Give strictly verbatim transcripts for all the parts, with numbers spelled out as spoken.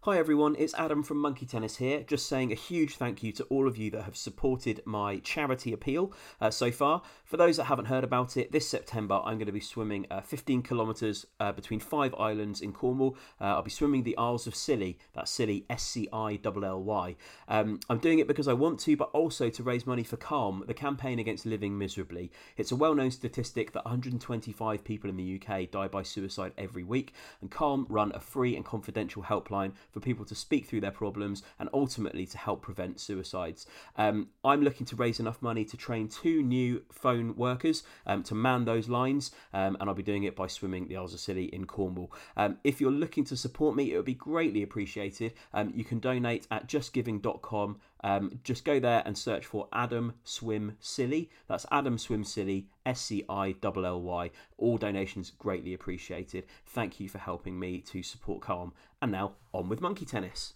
Hi everyone, it's Adam from Monkey Tennis here, just saying a huge thank you to all of you that have supported my charity appeal uh, so far. For those that haven't heard about it, this September I'm going to be swimming uh, fifteen kilometres uh, between five islands in Cornwall. Uh, I'll be swimming the Isles of Scilly, that's Scilly, S C I L L Y. Um, I'm doing it because I want to, but also to raise money for Calm, the campaign against living miserably. It's a well-known statistic that one hundred twenty-five people in the U K die by suicide every week, and Calm run a free and confidential helpline for people to speak through their problems and ultimately to help prevent suicides. Um, I'm looking to raise enough money to train two new phone workers um, to man those lines, um, and I'll be doing it by swimming the Isles of Scilly in Cornwall. Um, if you're looking to support me, it would be greatly appreciated. Um, you can donate at just giving dot com. Um, just go there and search for Adam Swim Scilly. That's Adam Swim Scilly, S C I L L Y. All donations greatly appreciated. Thank you for helping me to support Calm. And now, on with Monkey Tennis.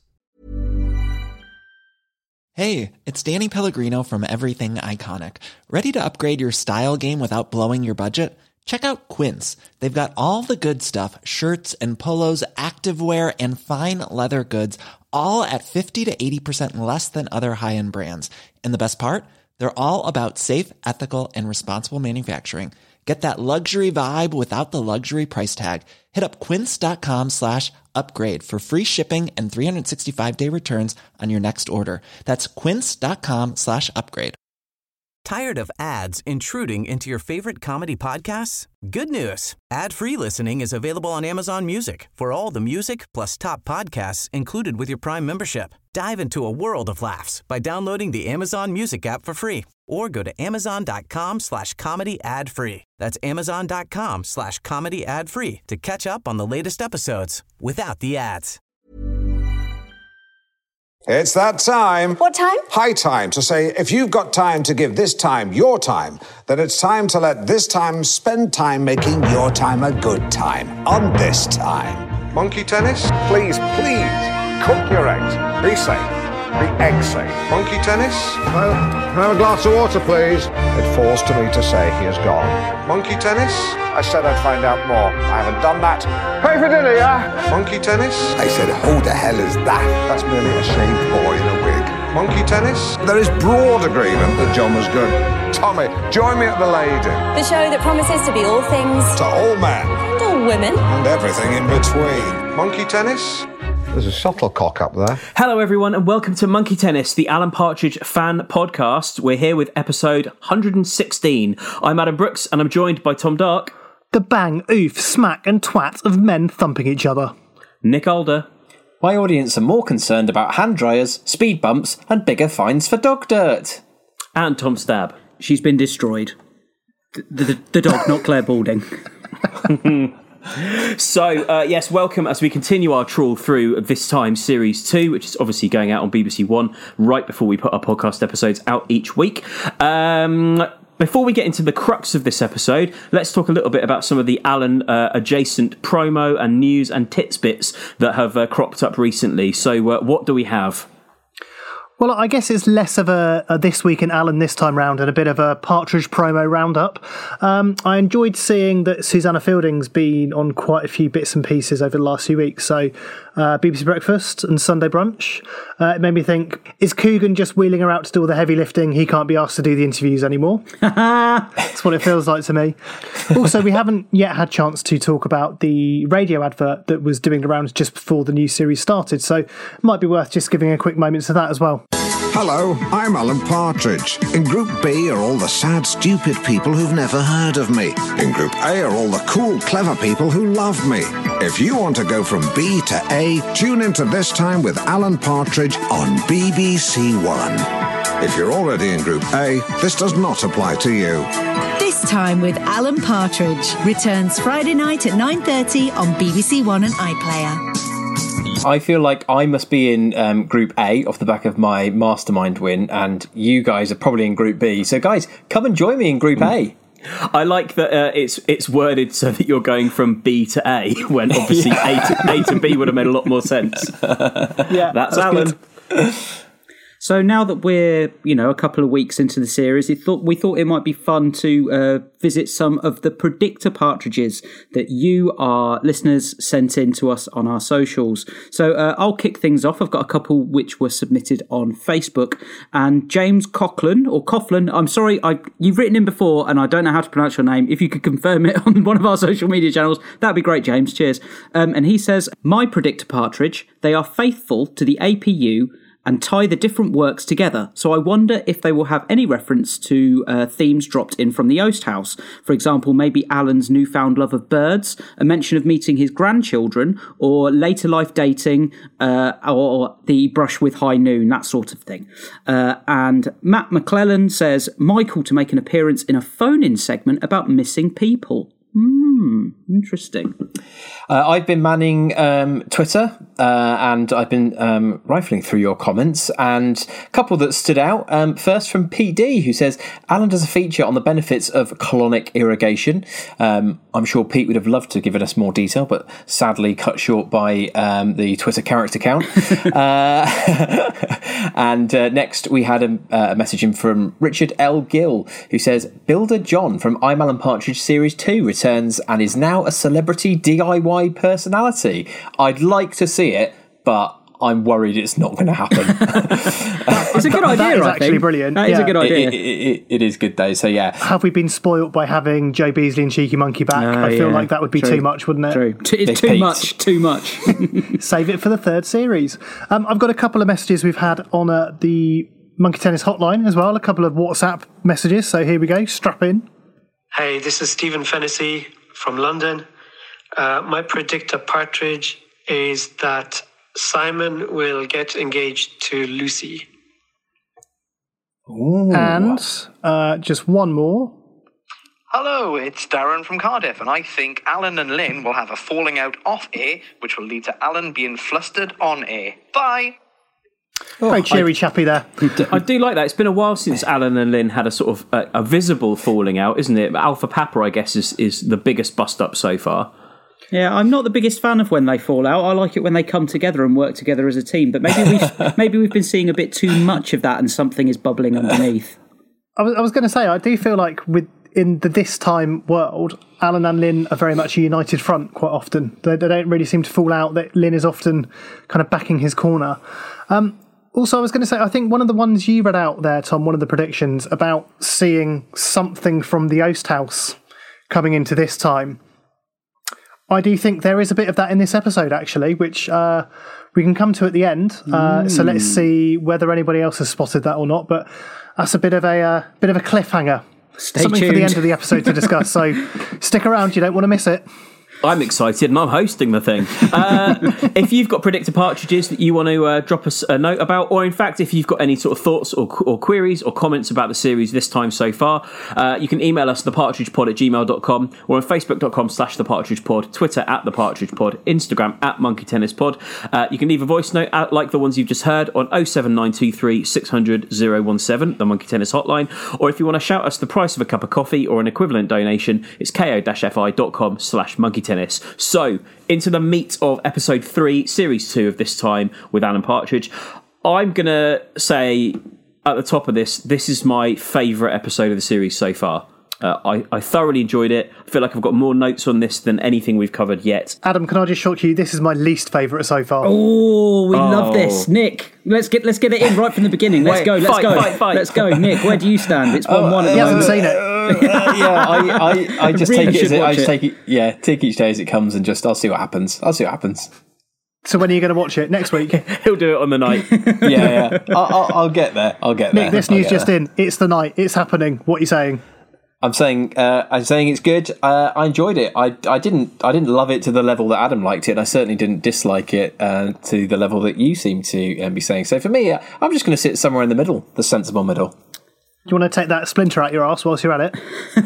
Hey, it's Danny Pellegrino from Everything Iconic. Ready to upgrade your style game without blowing your budget? Check out Quince. They've got all the good stuff, shirts and polos, activewear, and fine leather goods, all at fifty to eighty percent less than other high-end brands. And the best part? They're all about safe, ethical, and responsible manufacturing. Get that luxury vibe without the luxury price tag. Hit up quince.com slash upgrade for free shipping and three sixty-five day returns on your next order. That's quince.com slash upgrade. Tired of ads intruding into your favorite comedy podcasts? Good news. Ad-free listening is available on Amazon Music for all the music plus top podcasts included with your Prime membership. Dive into a world of laughs by downloading the Amazon Music app for free or go to amazon.com slash comedy ad free. That's amazon.com slash comedy ad free to catch up on the latest episodes without the ads. It's that time. What time? High time to say, if you've got time to give this time your time, then it's time to let this time spend time making your time a good time on this time. Monkey Tennis? Please, please, cook your eggs. Be safe. Be egg safe. Monkey Tennis? Well, have a glass of water, please. It falls to me to say he is gone. Monkey Tennis? I said I'd find out more. I haven't done that. Pay for dinner, yeah? Monkey Tennis? I said, who the hell is that? That's merely a shaved boy in a wig. Monkey Tennis? There is broad agreement that John was good. Tommy, join me at the Lady. The show that promises to be all things To all men. and all women. And everything in between. Monkey Tennis? There's a shuttlecock up there. Hello everyone and welcome to Monkey Tennis, the Alan Partridge fan podcast. We're here with episode one hundred sixteen. I'm Adam Brooks and I'm joined by Tom Dark. The bang, oof, smack and twat of men thumping each other. Nick Alder. My audience are more concerned about hand dryers, speed bumps and bigger fines for dog dirt. And Tom Stab. She's been destroyed. The, the, the dog, not Claire Balding. So, uh, yes, welcome as we continue our trawl through This Time Series two, which is obviously going out on B B C One right before we put our podcast episodes out each week. Um, before we get into the crux of this episode, let's talk a little bit about some of the Alan uh, adjacent promo and news and tits bits that have uh, cropped up recently. So, uh, what do we have? Well, I guess it's less of a, a This Week in Alan this time round and a bit of a Partridge promo roundup. Um, I enjoyed seeing that Susanna Fielding's been on quite a few bits and pieces over the last few weeks. So uh, B B C Breakfast and Sunday Brunch. Uh, it made me think, is Coogan just wheeling her out to do all the heavy lifting? He can't be asked to do the interviews anymore. That's what it feels like to me. Also, we haven't yet had a chance to talk about the radio advert that was doing the rounds just before the new series started. So it might be worth just giving a quick moment to that as well. Hello, I'm Alan Partridge. In Group B are all the sad, stupid people who've never heard of me. In Group A are all the cool, clever people who love me. If you want to go from B to A, tune into This Time with Alan Partridge on B B C One. If you're already in Group A, this does not apply to you. This Time with Alan Partridge returns Friday night at nine thirty on B B C One and iPlayer. I feel like I must be in um, Group A off the back of my Mastermind win, and you guys are probably in Group B. So, guys, come and join me in Group A. I like that uh, it's it's worded so that you're going from B to A, when obviously yeah. A, to, A to B would have made a lot more sense. Yeah, That's, that's Alan. So now that we're, you know, a couple of weeks into the series, it thought we thought it might be fun to uh, visit some of the predictor partridges that you, our listeners, sent in to us on our socials. So uh, I'll kick things off. I've got a couple which were submitted on Facebook. And James Coughlin, or Coughlin, I'm sorry, I, you've written in before and I don't know how to pronounce your name. If you could confirm it on one of our social media channels, that'd be great, James. Cheers. Um, and he says, my predictor partridge, they are faithful to the A P U and tie the different works together. So I wonder if they will have any reference to uh, themes dropped in from the Oast House. For example, maybe Alan's newfound love of birds, a mention of meeting his grandchildren, or later life dating, uh, or the brush with High Noon, that sort of thing. Uh, and Matt McClellan says, Michael to make an appearance in a phone-in segment about missing people. Hmm, interesting. Uh, I've been manning um, Twitter uh, and I've been um, rifling through your comments, and a couple that stood out. Um, first from P D, who says, Alan does a feature on the benefits of colonic irrigation. Um, I'm sure Pete would have loved to have given us more detail, but sadly cut short by um, the Twitter character count. uh, and uh, next we had a, a message in from Richard L. Gill, who says, Builder John from I'm Alan Partridge Series two returns and is now a celebrity D I Y personality. I'd like to see it, but I'm worried it's not going to happen. It's a good idea. That is I actually think. brilliant. That is yeah. a good idea. It, it, it, it is good though. So yeah, have we been spoilt by having Joe Beasley and Cheeky Monkey back? Uh, I feel yeah. like that would be True. too much, wouldn't it? True. T- it's Big too Pete. much. Too much. Save it for the third series. Um, I've got a couple of messages we've had on uh, the Monkey Tennis hotline as well. A couple of WhatsApp messages. So here we go. Strap in. Hey, this is Stephen Fennessy from London. Uh, my predictor partridge is that Simon will get engaged to Lucy. Ooh. And uh, just one more. Hello, it's Darren from Cardiff, and I think Alan and Lynn will have a falling out off air, which will lead to Alan being flustered on air. Bye! Oh, Very cheery I, chappy there. I do like that. It's been a while since Alan and Lynn had a sort of a, a visible falling out, isn't it? Alpha Papa, I guess, is, is the biggest bust up so far. Yeah, I'm not the biggest fan of when they fall out. I like it when they come together and work together as a team. But maybe we've maybe we've been seeing a bit too much of that, and something is bubbling underneath. I was I was going to say, I do feel like with in the this time world, Alan and Lynn are very much a united front quite often. They, they don't really seem to fall out. That Lynn is often kind of backing his corner. Um, also, I was going to say, I think one of the ones you read out there, Tom, one of the predictions about seeing something from the Oast House coming into this time. I do think there is a bit of that in this episode, actually, which uh, we can come to at the end. Uh, mm. So let's see whether anybody else has spotted that or not. But that's a bit of a uh, bit of a cliffhanger. Stay Something tuned. for the end of the episode to discuss. So stick around; you don't want to miss it. I'm excited and I'm hosting the thing. Uh, if you've got predictor partridges that you want to uh, drop us a note about, or in fact, if you've got any sort of thoughts or, or queries or comments about the series this time so far, uh, you can email us thepartridgepod at gmail dot com or on facebook.com slash thepartridgepod, Twitter at thepartridgepod, Instagram at monkeytennispod. Uh, you can leave a voice note at, like the ones you've just heard on oh seven nine two three six hundred oh one seven, the Monkey Tennis hotline. Or if you want to shout us the price of a cup of coffee or an equivalent donation, it's ko-fi.com slash monkey tennis. So, into the meat of episode three, series two of This Time with Alan Partridge. I'm going to say at the top of this, this is my favourite episode of the series so far. Uh, I, I thoroughly enjoyed it. I feel like I've got more notes on this than anything we've covered yet. Adam, can I just shock you? This is my least favourite so far. Oh, we oh. love this. Nick, let's get let's get it in right from the beginning. Let's Wait, go, let's fight, go. Fight, fight. Let's go. Nick, where do you stand? It's one one. He hasn't seen it. Uh, yeah, I, I, I just really take it. As it I just it. take it. Yeah, take each day as it comes, and just I'll see what happens. I'll see what happens. So when are you going to watch it? Next week? He'll do it on the night. yeah, yeah. I'll, I'll, I'll get there. I'll get there. Nick, this I'll news just there. in. It's the night. It's happening. What are you saying? I'm saying, uh, I'm saying it's good. Uh, I enjoyed it. I, I didn't, I didn't love it to the level that Adam liked it. And I certainly didn't dislike it uh, to the level that you seem to um, be saying. So for me, uh, I'm just going to sit somewhere in the middle, the sensible middle. Do you want to take that splinter out your arse whilst you're at it?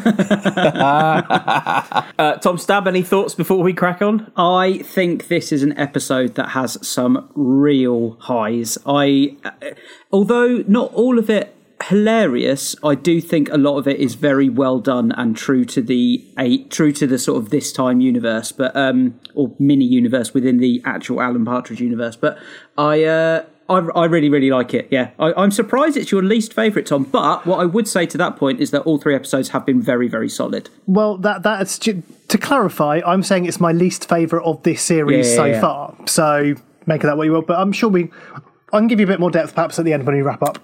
uh, Tom Stab, any thoughts before we crack on? I think this is an episode that has some real highs. I, uh, although not all of it hilarious, I do think a lot of it is very well done and true to the eight, true to the sort of This Time universe, but um, or mini universe within the actual Alan Partridge universe. But I, uh, I, I really, really like it, yeah. I, I'm surprised it's your least favourite, Tom, but what I would say to that point is that all three episodes have been very, very solid. Well, that that's to clarify, I'm saying it's my least favourite of this series yeah, yeah, so yeah. far. So make of that what you will, but I'm sure we... I can give you a bit more depth perhaps at the end when we wrap up.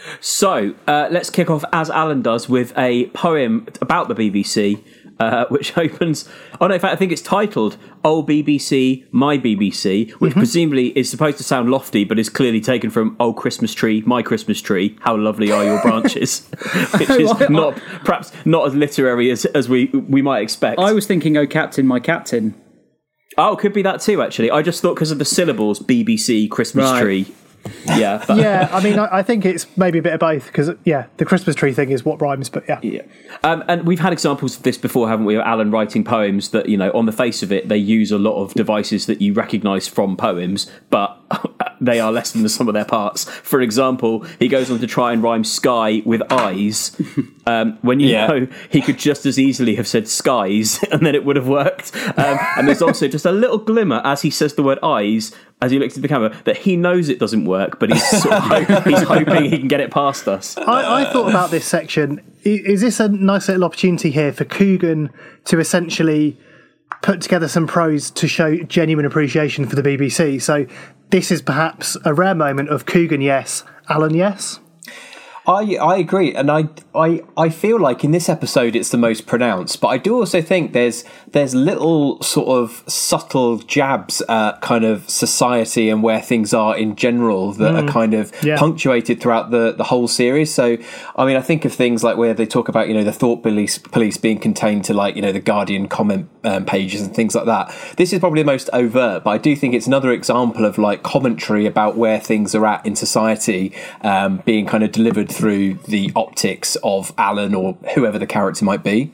So, uh, let's kick off, as Alan does, with a poem about the B B C, uh, which opens... Oh, no, in fact, I think it's titled, Oh B B C, My B B C, which mm-hmm. presumably is supposed to sound lofty, but is clearly taken from Oh Christmas Tree, My Christmas Tree, How Lovely Are Your Branches, which is not perhaps not as literary as, as we, we might expect. I was thinking, Oh Captain, My Captain. Oh, could be that too, actually. I just thought because of the syllables, B B C, Christmas right. Tree... Yeah, but. yeah. I mean, I, I think it's maybe a bit of both because, yeah, the Christmas tree thing is what rhymes, but yeah, yeah. Um, and we've had examples of this before, haven't we? Of Alan writing poems that, you know, on the face of it, they use a lot of devices that you recognise from poems, but they are less than the sum of their parts. For example, he goes on to try and rhyme sky with eyes, um, when you yeah. know he could just as easily have said skies, and then it would have worked. Um, and there's also just a little glimmer as he says the word eyes. As he looks at the camera, that he knows it doesn't work, but he's sort of hope, he's hoping he can get it past us. I, I thought about this section. Is this a nice little opportunity here for Coogan to essentially put together some prose to show genuine appreciation for the B B C? So this is perhaps a rare moment of Coogan yes, Alan yes. I, I agree, and I, I I feel like in this episode it's the most pronounced, but I do also think there's there's little sort of subtle jabs at kind of society and where things are in general that mm. are kind of yeah. punctuated throughout the, the whole series. So, I mean, I think of things like where they talk about, you know, the thought police, police being contained to, like, you know, the Guardian comment um, pages and things like that. This is probably the most overt, but I do think it's another example of, like, commentary about where things are at in society um, being kind of delivered through the optics of Alan or whoever the character might be.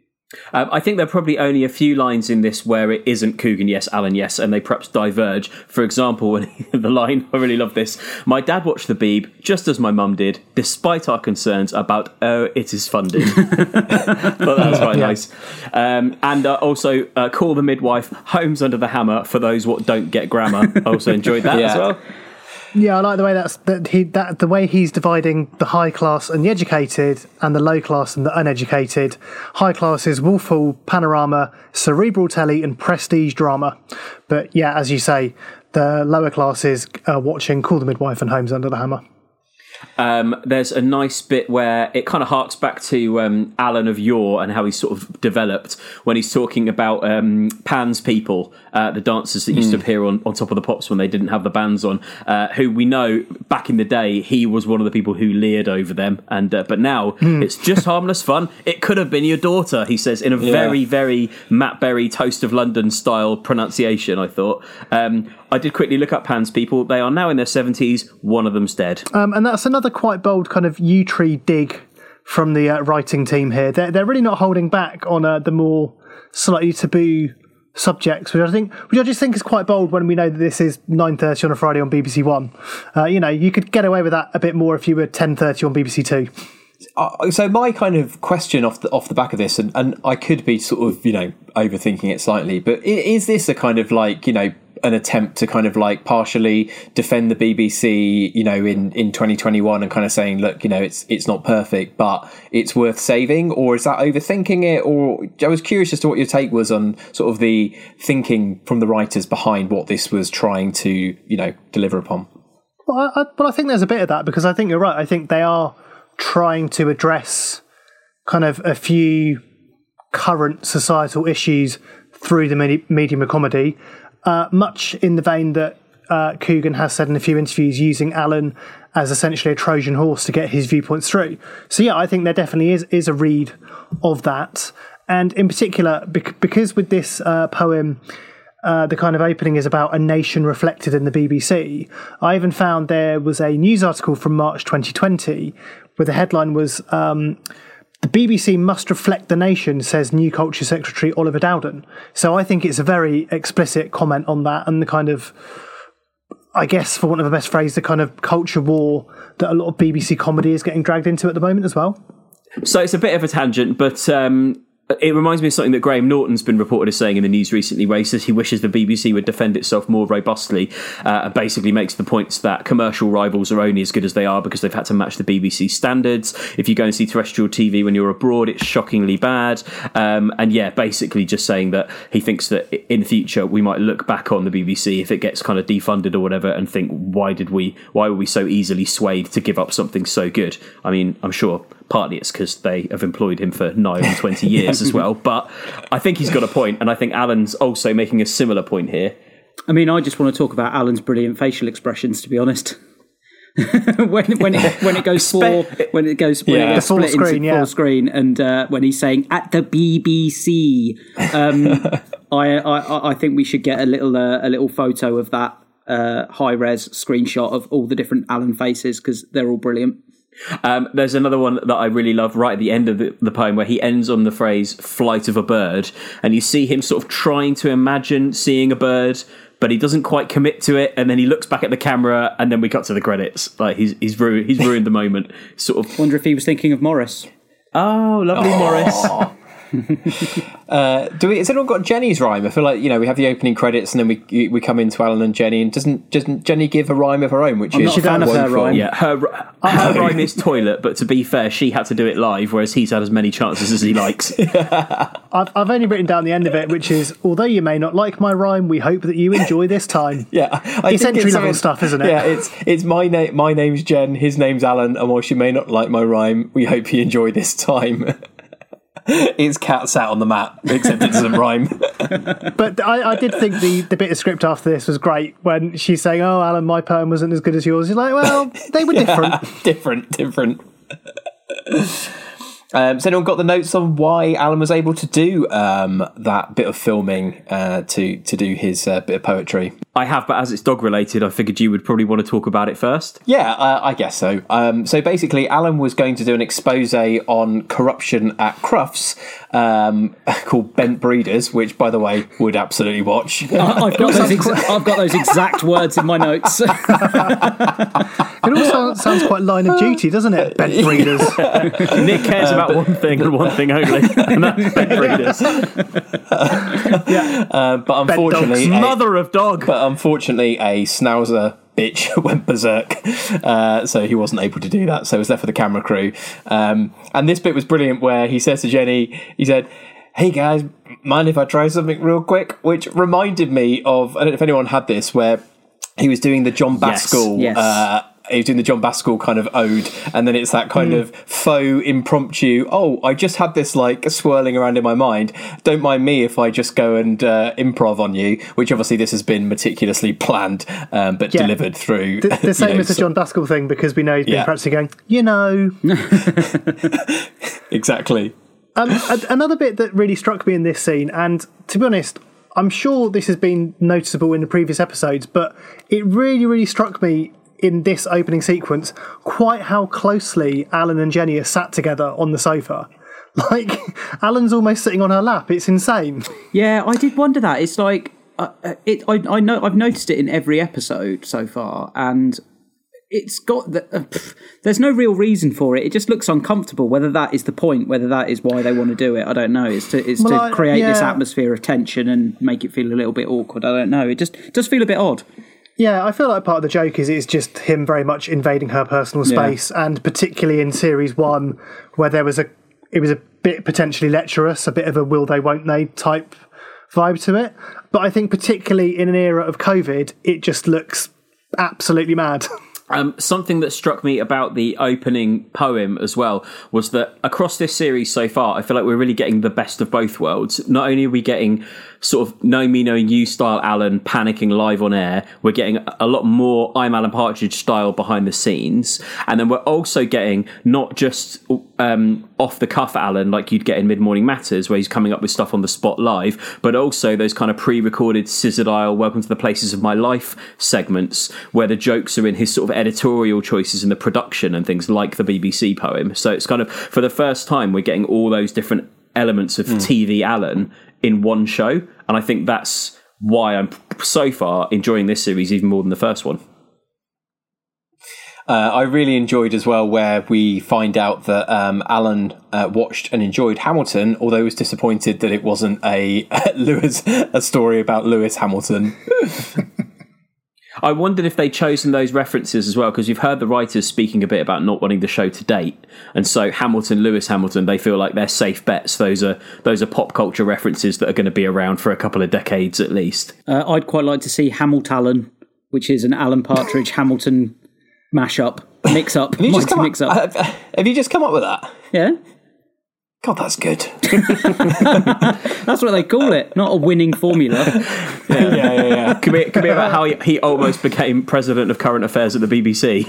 Um, I think there are probably only a few lines in this where it isn't Coogan yes, Alan yes, and they perhaps diverge. For example, when he, the line, I really love this, my dad watched the Beeb just as my mum did, despite our concerns about, oh, it is funded. But that was quite yeah. nice. Um, and uh, also, uh, call the midwife, homes under the hammer for those what don't get grammar. I also enjoyed that yeah. as well. Yeah, I like the way that's that he that the way he's dividing the high class and the educated, and the low class and the uneducated. High class is Wolf Hall, Panorama, cerebral telly, and prestige drama. But yeah, as you say, the lower class is uh, watching Call the Midwife and Homes Under the Hammer. Um, there's a nice bit where it kind of harks back to um, Alan of yore and how he's sort of developed when he's talking about um, Pan's people, uh, the dancers that used mm. to appear on, on Top of the Pops when they didn't have the bands on, uh, who we know back in the day he was one of the people who leered over them, and uh, but now mm. it's just harmless fun. It could have been your daughter, he says in a yeah. very, very Matt Berry Toast of London style pronunciation, I thought. Um, I did quickly look up Pan's people. They are now in their seventies. One of them's dead. Um, and that's another quite bold kind of U-tree dig from the uh, writing team here. They're, they're really not holding back on uh, the more slightly taboo subjects, which I think, which I just think is quite bold when we know that this is nine thirty on a Friday on B B C One. Uh, you know, you could get away with that a bit more if you were ten thirty on B B C Two. Uh, so my kind of question off the off the back of this, and, and I could be sort of, you know, overthinking it slightly, but is this a kind of like, you know, an attempt to kind of like partially defend the B B C, you know, in, in twenty twenty-one and kind of saying, look, you know, it's it's not perfect, but it's worth saving? Or is that overthinking it? Or I was curious as to what your take was on sort of the thinking from the writers behind what this was trying to, you know, deliver upon. Well, I, but I think there's a bit of that, because I think you're right. I think they are trying to address kind of a few current societal issues through the medium of comedy. Uh, much in the vein that uh, Coogan has said in a few interviews, using Alan as essentially a Trojan horse to get his viewpoints through. So yeah, I think there definitely is is a read of that. And in particular, bec- because with this uh, poem, uh, the kind of opening is about a nation reflected in the B B C, I even found there was a news article from March twenty twenty where the headline was... Um, The B B C must reflect the nation, says new Culture Secretary Oliver Dowden. So I think it's a very explicit comment on that, and the kind of, I guess, for want of a best phrase, the kind of culture war that a lot of B B C comedy is getting dragged into at the moment as well. So it's a bit of a tangent, but um, It reminds me of something that Graham Norton's been reported as saying in the news recently, where he says he wishes the B B C would defend itself more robustly, uh, and basically makes the points that commercial rivals are only as good as they are because they've had to match the B B C standards. If you go and see terrestrial T V when you're abroad, it's shockingly bad. Um, and yeah, basically just saying that he thinks that in the future we might look back on the B B C if it gets kind of defunded or whatever and think, why did we, why were we so easily swayed to give up something so good? I mean, I'm sure partly it's because they have employed him for nigh on twenty years as well. But I think he's got a point, and I think Alan's also making a similar point here. I mean, I just want to talk about Alan's brilliant facial expressions, to be honest. when when it when it goes full when it goes when yeah. it goes full split screen, into yeah. full screen, and uh, when he's saying at the B B C, um, I, I I think we should get a little uh, a little photo of that uh, high res screenshot of all the different Alan faces because they're all brilliant. Um, there's another one that I really love right at the end of the, the poem where he ends on the phrase "flight of a bird," and you see him sort of trying to imagine seeing a bird, but he doesn't quite commit to it, and then he looks back at the camera, and then we cut to the credits. Like he's he's ruined he's ruined the moment. Sort of wonder if he was thinking of Morris. Oh, lovely oh. Morris. uh, do we? Has anyone got Jenny's rhyme? I feel like, you know, we have the opening credits and then we we come into Alan and Jenny, and doesn't doesn't Jenny give a rhyme of her own, which I'm is not a fan of her rhyme. Yeah, her her rhyme is toilet, but to be fair, she had to do it live, whereas he's had as many chances as he likes. I've I've only written down the end of it, which is, although you may not like my rhyme, we hope that you enjoy this time. Yeah, I it's think entry level it's, stuff, isn't it? Yeah, it's it's my name. My name's Jen. His name's Alan, and whilst you may not like my rhyme, we hope you enjoy this time. It's cat sat on the mat, except it doesn't rhyme. But I, I did think the, the bit of script after this was great when she's saying, "Oh, Alan, my poem wasn't as good as yours." You're like, well, they were different. different, different. Um, has anyone got the notes on why Alan was able to do um, that bit of filming uh, to to do his uh, bit of poetry? I have, but as it's dog related, I figured you would probably want to talk about it first. Yeah, uh, I guess so. Um, so basically, Alan was going to do an expose on corruption at Crufts um, called Bent Breeders, which, by the way, would absolutely watch. I've got those ex- I've got those exact words in my notes. It also sounds quite Line of Duty, doesn't it? Bent Breeders. Nick cares about uh, one thing and one thing only, and that's Bent Breeders. Yeah, uh, but unfortunately, a, mother of dog. But unfortunately, a schnauzer bitch went berserk, uh, so he wasn't able to do that. So it was there for the camera crew. Um, and this bit was brilliant, where he says to Jenny, he said, "Hey guys, mind if I try something real quick?" Which reminded me of, I don't know if anyone had this, where he was doing the John Bascall. Yes, yes. Uh, he was doing the John Bascall kind of ode, and then it's that kind mm. of faux impromptu, oh, I just had this like swirling around in my mind, don't mind me if I just go and uh, improv on you, which obviously this has been meticulously planned, um, but yeah. delivered through the, the same know, as the so, John Bascall thing, because we know he's been yeah. practicing going, you know. Exactly. Um, a- another bit that really struck me in this scene, and to be honest, I'm sure this has been noticeable in the previous episodes, but it really, really struck me in this opening sequence quite how closely Alan and Jenny are sat together on the sofa. Like, Alan's almost sitting on her lap. It's insane. Yeah, I did wonder that. It's like, uh, it. I, I know I've noticed it in every episode so far, and it's got the, uh, pff, there's no real reason for it. It just looks uncomfortable. Whether that is the point, whether that is why they want to do it, I don't know. It's to it's well, to I, create yeah. this atmosphere of tension and make it feel a little bit awkward. I don't know. It just does feel a bit odd. Yeah, I feel like part of the joke is it's just him very much invading her personal space, yeah. and particularly in series one, where there was a it was a bit potentially lecherous, a bit of a will they, won't they type vibe to it. But I think particularly in an era of COVID, it just looks absolutely mad. Um, something that struck me about the opening poem as well was that across this series so far, I feel like we're really getting the best of both worlds. Not only are we getting sort of know me, knowing you style Alan panicking live on air, we're getting a lot more I'm Alan Partridge style behind the scenes. And then we're also getting not just um, off the cuff Alan like you'd get in Mid Morning Matters, where he's coming up with stuff on the spot live, but also those kind of pre-recorded scissor dial Welcome to the Places of My Life segments where the jokes are in his sort of editorial choices in the production and things like the B B C poem. So it's kind of, for the first time, we're getting all those different elements of mm. T V Alan in one show. And I think that's why I'm so far enjoying this series even more than the first one. Uh, I really enjoyed as well where we find out that um, Alan uh, watched and enjoyed Hamilton, although he was disappointed that it wasn't a Lewis a story about Lewis Hamilton. I wondered if they'd chosen those references as well, because you've heard the writers speaking a bit about not wanting the show to date, and so Hamilton, Lewis Hamilton, they feel like they're safe bets. Those are those are pop culture references that are going to be around for a couple of decades at least. Uh, I'd quite like to see Hamiltalon, which is an Alan Partridge Hamilton mashup, mix up, have, you just come mix up, up. Uh, have you just come up with that? Yeah. God, that's good. That's what they call it, not a winning formula. Yeah, yeah, yeah. yeah. Could be, could be about how he, he almost became president of current affairs at the B B C.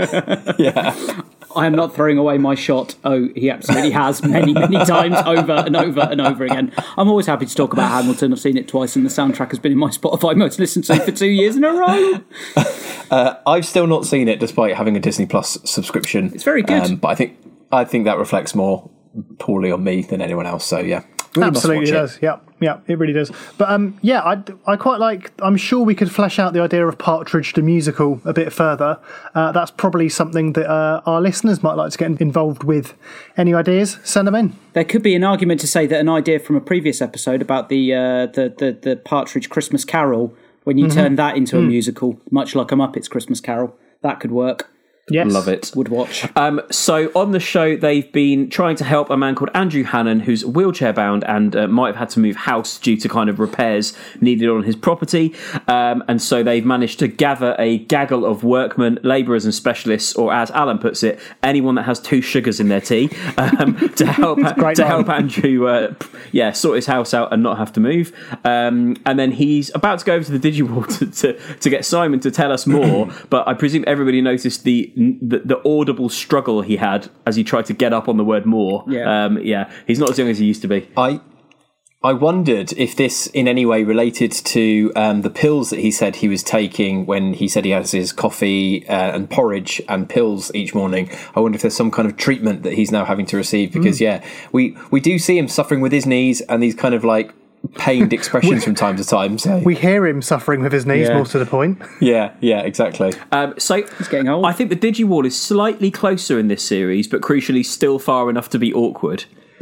Yeah. I am not throwing away my shot. Oh, he absolutely has many, many times over and over and over again. I'm always happy to talk about Hamilton. I've seen it twice and the soundtrack has been in my Spotify most listened to for two years in a row. Uh, I've still not seen it despite having a Disney Plus subscription. It's very good. Um, but I think I think that reflects more poorly on me than anyone else. So, yeah. Really absolutely does. It. Yeah, yeah, it really does. But um, yeah, I, I quite like. I'm sure we could flesh out the idea of Partridge the musical a bit further. Uh, that's probably something that uh, our listeners might like to get involved with. Any ideas? Send them in. There could be an argument to say that an idea from a previous episode about the uh, the, the the Partridge Christmas Carol, when you mm-hmm. turn that into mm. a musical, much like a Muppets Christmas Carol, that could work. Yes. Love it. Would watch. Um, so on the show, they've been trying to help a man called Andrew Hannon, who's wheelchair bound and uh, might have had to move house due to kind of repairs needed on his property. Um, and so they've managed to gather a gaggle of workmen, labourers and specialists, or as Alan puts it, anyone that has two sugars in their tea, um, to help to line. help Andrew uh, yeah, sort his house out and not have to move. Um, and then he's about to go over to the Digiwall to, to, to get Simon to tell us more. But I presume everybody noticed the The, the audible struggle he had as he tried to get up on the word more. Yeah. Um, yeah, he's not as young as he used to be. I I wondered if this in any way related to um, the pills that he said he was taking when he said he has his coffee uh, and porridge and pills each morning. I wonder if there's some kind of treatment that he's now having to receive because, mm. yeah, we, we do see him suffering with his knees and these kind of like pained expressions from time to time. So. We hear him suffering with his knees, yeah. more to the point. Yeah, yeah, exactly. Um, so he's getting old. I think the Digiwall is slightly closer in this series, but crucially still far enough to be awkward.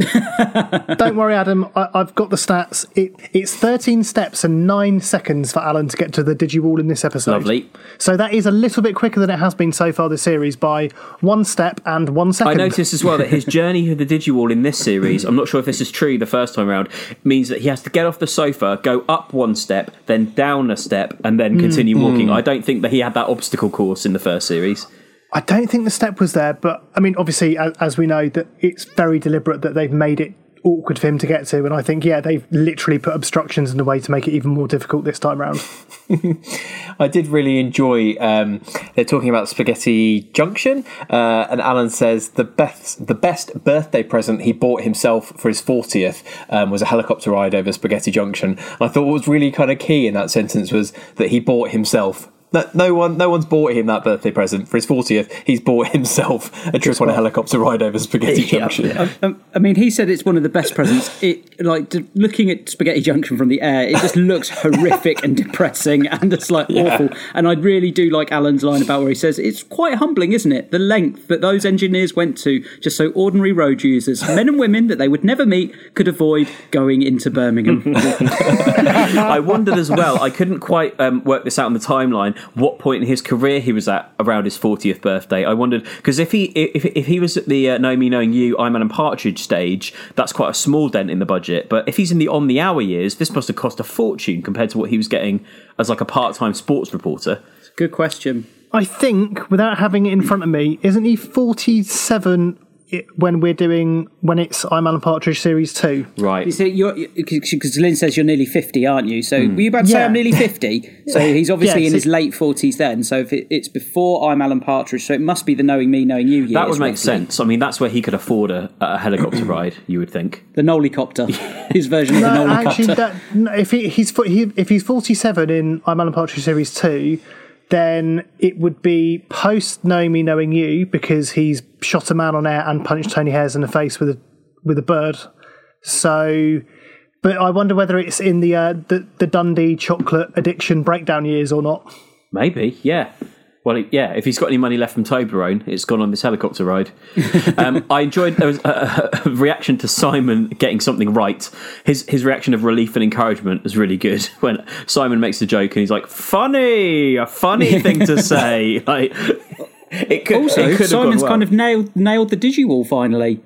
Don't worry, Adam. I, I've got the stats. It, it's thirteen steps and nine seconds for Alan to get to the Digiwall in this episode. Lovely. So that is a little bit quicker than it has been so far this series by one step and one second. I noticed as well that his journey to the Digiwall in this series, I'm not sure if this is true the first time around, means that he has to get off the sofa, go up one step, then down a step, and then continue mm. walking. I don't think that he had that obstacle course in the first series. I don't think the step was there, but I mean, obviously, as, as we know, that it's very deliberate that they've made it awkward for him to get to, and I think, yeah, they've literally put obstructions in the way to make it even more difficult this time round. I did really enjoy. Um, they're talking about Spaghetti Junction, uh, and Alan says the best the best birthday present he bought himself for his fortieth um, was a helicopter ride over Spaghetti Junction. And I thought what was really kind of key in that sentence was that he bought himself. No, no one, no one's bought him that birthday present for his fortieth. He's bought himself a trip on a helicopter ride over Spaghetti yeah, Junction. I, I mean, he said it's one of the best presents. It like looking at Spaghetti Junction from the air, it just looks horrific and depressing and just like yeah. awful. And I really do like Alan's line about where he says it's quite humbling, isn't it? The length that those engineers went to just so ordinary road users, men and women that they would never meet, could avoid going into Birmingham. I wondered as well. I couldn't quite um, work this out on the timeline. What point in his career he was at around his fortieth birthday. I wondered, because if he if if he was at the uh, Know Me Knowing You, I'm Alan Partridge stage, that's quite a small dent in the budget. But if he's in the on the hour years, this must have cost a fortune compared to what he was getting as like a part-time sports reporter. Good question. I think, without having it in front of me, isn't he forty-seven when we're doing, when it's I'm Alan Partridge Series two? Right. You see, you're, because Lynn says you're nearly fifty, aren't you? So mm. were you about to yeah. say I'm nearly fifty? So he's obviously yeah, in his late forties then. So if it, it's before I'm Alan Partridge, so it must be the Knowing Me, Knowing You years. That would make roughly. sense. I mean, that's where he could afford a, a helicopter ride, you would think. The Nolicopter. His version of the no, Nolicopter. Actually, that, no, if, he, he's, he, if he's forty-seven in I'm Alan Partridge Series two, then it would be post Knowing Me, Knowing You, because he's shot a man on air and punched Tony Hayers in the face with a with a bird. So, but I wonder whether it's in the uh, the, the Dundee chocolate addiction breakdown years or not. Maybe, yeah. Well, yeah, if he's got any money left from Toblerone, it's gone on this helicopter ride. um, I enjoyed there was a, a reaction to Simon getting something right. His his reaction of relief and encouragement was really good when Simon makes the joke and he's like, "Funny, a funny thing to say." Like, it could, also, it could Simon's well. kind of nailed nailed the Digiwall finally.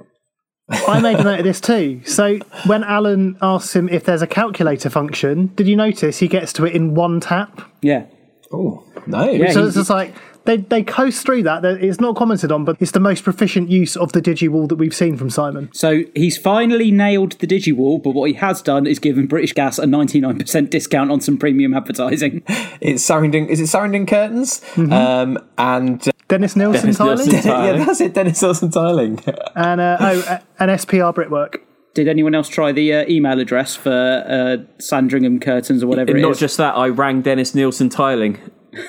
I made a note of this too. So when Alan asks him if there's a calculator function, did you notice he gets to it in one tap? Yeah. Oh, no. Yeah, so it's just like, they, they coast through that. It's not commented on, but it's the most proficient use of the Digiwall that we've seen from Simon. So he's finally nailed the Digiwall, but what he has done is given British Gas a ninety-nine percent discount on some premium advertising. It's Sarandon, is it Sarandon Curtains? Mm-hmm. Um, and... Uh, Dennis Nilsson Dennis Tiling? Nilsson Tiling. Yeah, that's it, Dennis Nilsson Tiling. and, uh, oh, and S P R Brickwork. Did anyone else try the uh, email address for uh, Sandringham Curtains or whatever it Not is? just that, I rang Dennis Nilsson Tiling.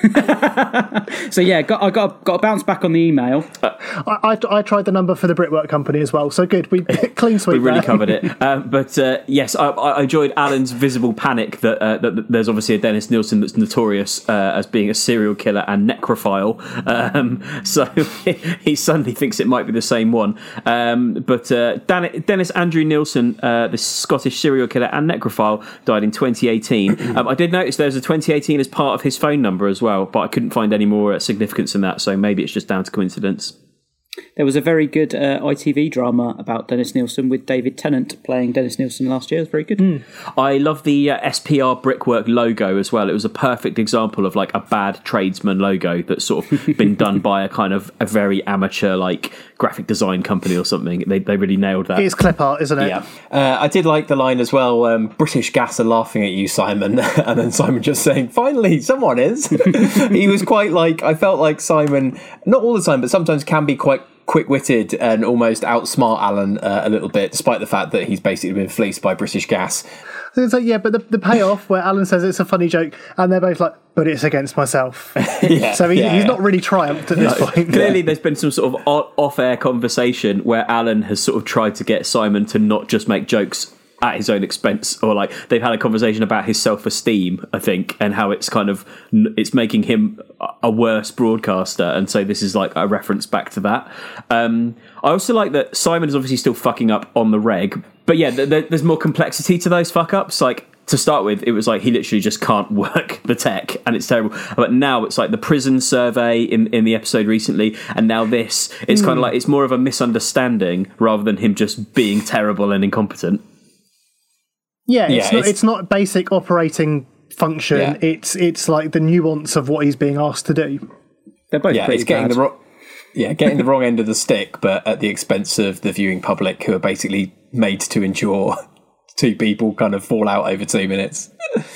So yeah, got, I got got to bounce back on the email. Uh, I, I, I tried the number for the Brickwork Company as well, so good. We clean sweep. We really there. covered it. Um, but uh, yes, I, I enjoyed Alan's visible panic that, uh, that there's obviously a Dennis Nilsson that's notorious uh, as being a serial killer and necrophile. Um, so he suddenly thinks it might be the same one. Um, but uh, Dan- Dennis Andrew Nilsson, uh, the Scottish serial killer and necrophile, died in twenty eighteen. Um, I did notice there's a twenty eighteen as part of his phone number as well, but I couldn't find any more significance in that, so maybe it's just down to coincidence. There was a very good uh, I T V drama about Dennis Nilsson with David Tennant playing Dennis Nilsson last year. It was very good. Mm. I love the uh, S P R Brickwork logo as well. It was a perfect example of like a bad tradesman logo that's sort of been done by a kind of a very amateur like graphic design company or something. They they really nailed that. It's clip art, isn't it? Yeah. Uh, I did like the line as well, um, British Gas are laughing at you, Simon. And then Simon just saying, finally, someone is. He was quite like, I felt like Simon, not all the time, but sometimes can be quite quick-witted and almost outsmart Alan uh, a little bit, despite the fact that he's basically been fleeced by British Gas. It's like, yeah, but the, the payoff where Alan says it's a funny joke and they're both like, but it's against myself. yeah, so he, yeah, he's yeah. not really triumphed at this No, point. Clearly yeah. There's been some sort of off-air conversation where Alan has sort of tried to get Simon to not just make jokes at his own expense, or like they've had a conversation about his self-esteem, I think, and how it's kind of it's making him a worse broadcaster, and so this is like a reference back to that. um I also like that Simon is obviously still fucking up on the reg, but yeah, th- th- there's more complexity to those fuck ups. Like, to start with, it was like he literally just can't work the tech and it's terrible. But now it's like the prison survey in, in the episode recently, and now this. It's mm. kind of like it's more of a misunderstanding rather than him just being terrible and incompetent. Yeah, it's, yeah, not, it's, it's not basic operating function. Yeah. It's it's like the nuance of what he's being asked to do. They're both yeah, pretty it's getting bad. the ro- yeah, getting the wrong end of the stick, but at the expense of the viewing public, who are basically made to endure two people kind of fall out over two minutes.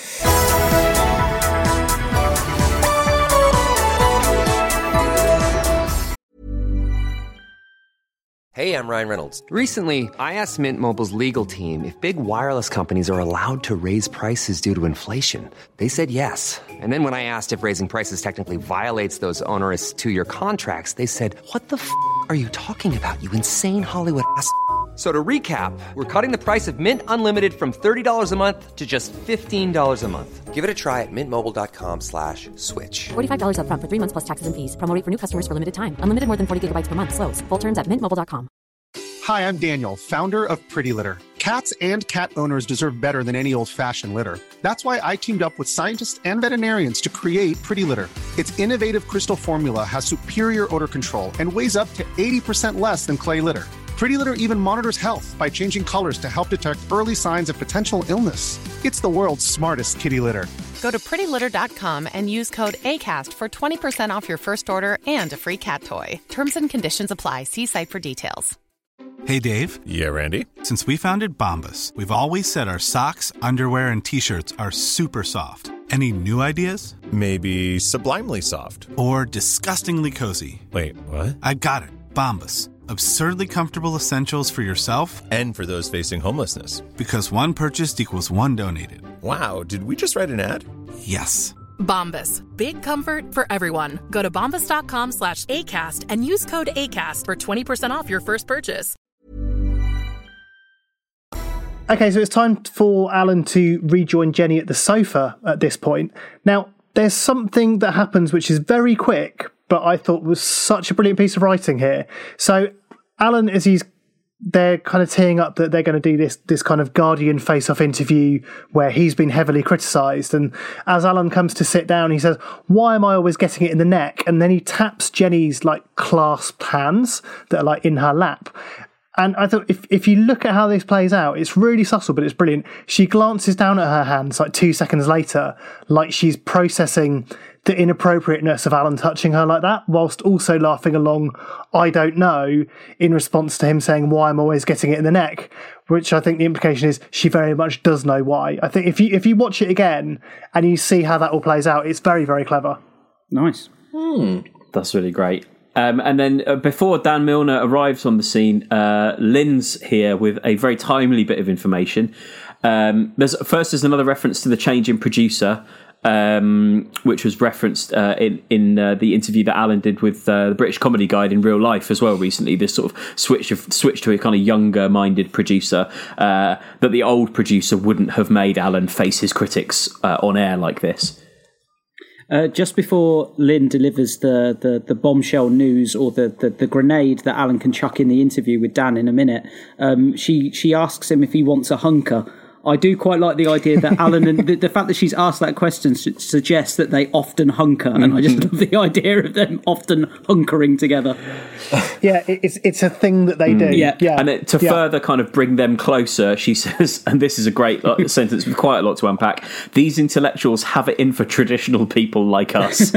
Hey, I'm Ryan Reynolds. Recently, I asked Mint Mobile's legal team if big wireless companies are allowed to raise prices due to inflation. They said yes. And then when I asked if raising prices technically violates those onerous two-year contracts, they said, what the f*** are you talking about, you insane Hollywood ass f- So to recap, we're cutting the price of Mint Unlimited from thirty dollars a month to just fifteen dollars a month. Give it a try at mintmobile.com slash switch. forty-five dollars up front for three months plus taxes and fees. Promo rate for new customers for limited time. Unlimited more than forty gigabytes per month. Slows full terms at mint mobile dot com. Hi, I'm Daniel, founder of Pretty Litter. Cats and cat owners deserve better than any old-fashioned litter. That's why I teamed up with scientists and veterinarians to create Pretty Litter. Its innovative crystal formula has superior odor control and weighs up to eighty percent less than clay litter. Pretty Litter even monitors health by changing colors to help detect early signs of potential illness. It's the world's smartest kitty litter. Go to pretty litter dot com and use code ACAST for twenty percent off your first order and a free cat toy. Terms and conditions apply. See site for details. Hey, Dave. Yeah, Randy? Since we founded Bombas, we've always said our socks, underwear, and T-shirts are super soft. Any new ideas? Maybe sublimely soft. Or disgustingly cozy. Wait, what? I got it. Bombas. Absurdly comfortable essentials for yourself and for those facing homelessness. Because one purchased equals one donated. Wow, did we just write an ad? Yes. Bombas. Big comfort for everyone. Go to bombas.com slash ACAST and use code ACAST for twenty percent off your first purchase. Okay, so it's time for Alan to rejoin Jenny at the sofa at this point. Now, there's something that happens which is very quick, but I thought was such a brilliant piece of writing here. So Alan, as he's they're kind of teeing up that they're going to do this this kind of Guardian face-off interview where he's been heavily criticised, and as Alan comes to sit down, he says, "Why am I always getting it in the neck?" And then he taps Jenny's like clasped hands that are like in her lap. And I thought, if if you look at how this plays out, it's really subtle, but it's brilliant. She glances down at her hands like two seconds later, like she's processing the inappropriateness of Alan touching her like that, whilst also laughing along, "I don't know," in response to him saying, "Why I'm always getting it in the neck," which I think the implication is she very much does know why. I think if you if you watch it again and you see how that all plays out, it's very, very clever. Nice. Hmm. That's really great. Um, and then uh, before Dan Milner arrives on the scene, uh, Lynn's here with a very timely bit of information. Um, there's first there's another reference to the change in producer, um, which was referenced uh, in in uh, the interview that Alan did with uh, the British Comedy Guide in real life as well recently. This sort of switch of switch to a kind of younger minded producer, uh, that the old producer wouldn't have made Alan face his critics uh, on air like this. Uh, just before Lynn delivers the, the, the bombshell news or the, the, the grenade that Alan can chuck in the interview with Dan in a minute, um, she she asks him if he wants a hunker. I do quite like the idea that Alan and the, the fact that she's asked that question su- suggests that they often hunker, and I just love the idea of them often hunkering together. Yeah, it's it's a thing that they do. Yeah, yeah. And it, to yeah. further kind of bring them closer, she says, and this is a great uh, sentence with quite a lot to unpack, "These intellectuals have it in for traditional people like us."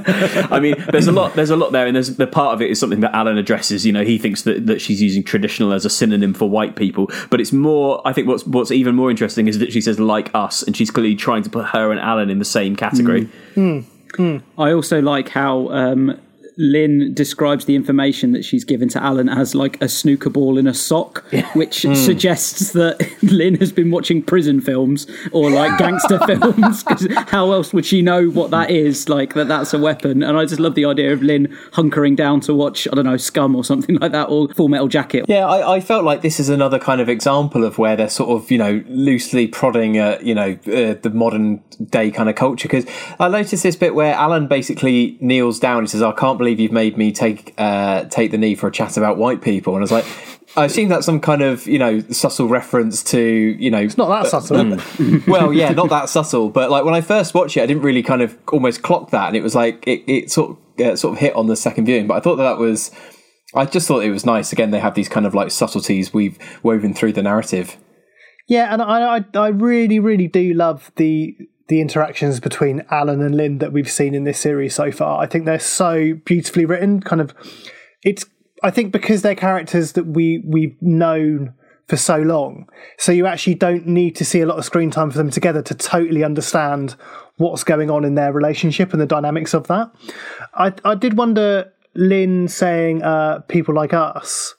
I mean, there's a lot there's a lot there, and there's the part of it is something that Alan addresses. You know, he thinks that, that she's using traditional as a synonym for white people, but it's more, I think what's what's even more interesting is that she says like us, and she's clearly trying to put her and Alan in the same category. Mm. Mm. I also like how um, Lynn describes the information that she's given to Alan as like a snooker ball in a sock, which mm. suggests that Lynn has been watching prison films or like gangster films, because how else would she know what that is, like that that's a weapon? And I just love the idea of Lynn hunkering down to watch, I don't know, Scum or something like that, or Full Metal Jacket. Yeah, I, I felt like this is another kind of example of where they're sort of, you know, loosely prodding at, you know, uh, the modern day kind of culture, because I noticed this bit where Alan basically kneels down and says, "I can't believe you've made me take uh, take the knee for a chat about white people." And I was like, I assume that's some kind of, you know, subtle reference to, you know... It's not that subtle. Uh, well, yeah, not that subtle. But like when I first watched it, I didn't really kind of almost clock that. And it was like, it, it sort of uh, sort of hit on the second viewing. But I thought that that was... I just thought it was nice. Again, they have these kind of like subtleties we've woven through the narrative. Yeah, and I, I, I really, really do love the... the interactions between Alan and Lynn that we've seen in this series so far. I think they're so beautifully written. Kind of, it's, I think because they're characters that we, we've known for so long, so you actually don't need to see a lot of screen time for them together to totally understand what's going on in their relationship and the dynamics of that. I, I did wonder, Lynn saying uh, people like us,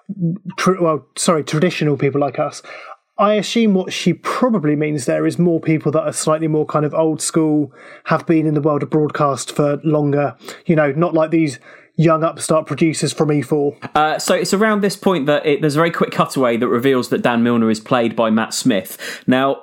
tr- well, sorry, traditional people like us, I assume what she probably means there is more people that are slightly more kind of old school, have been in the world of broadcast for longer, you know, not like these young upstart producers from E four. Uh, so it's around this point that it, there's a very quick cutaway that reveals that Dan Milner is played by Matt Smith. Now,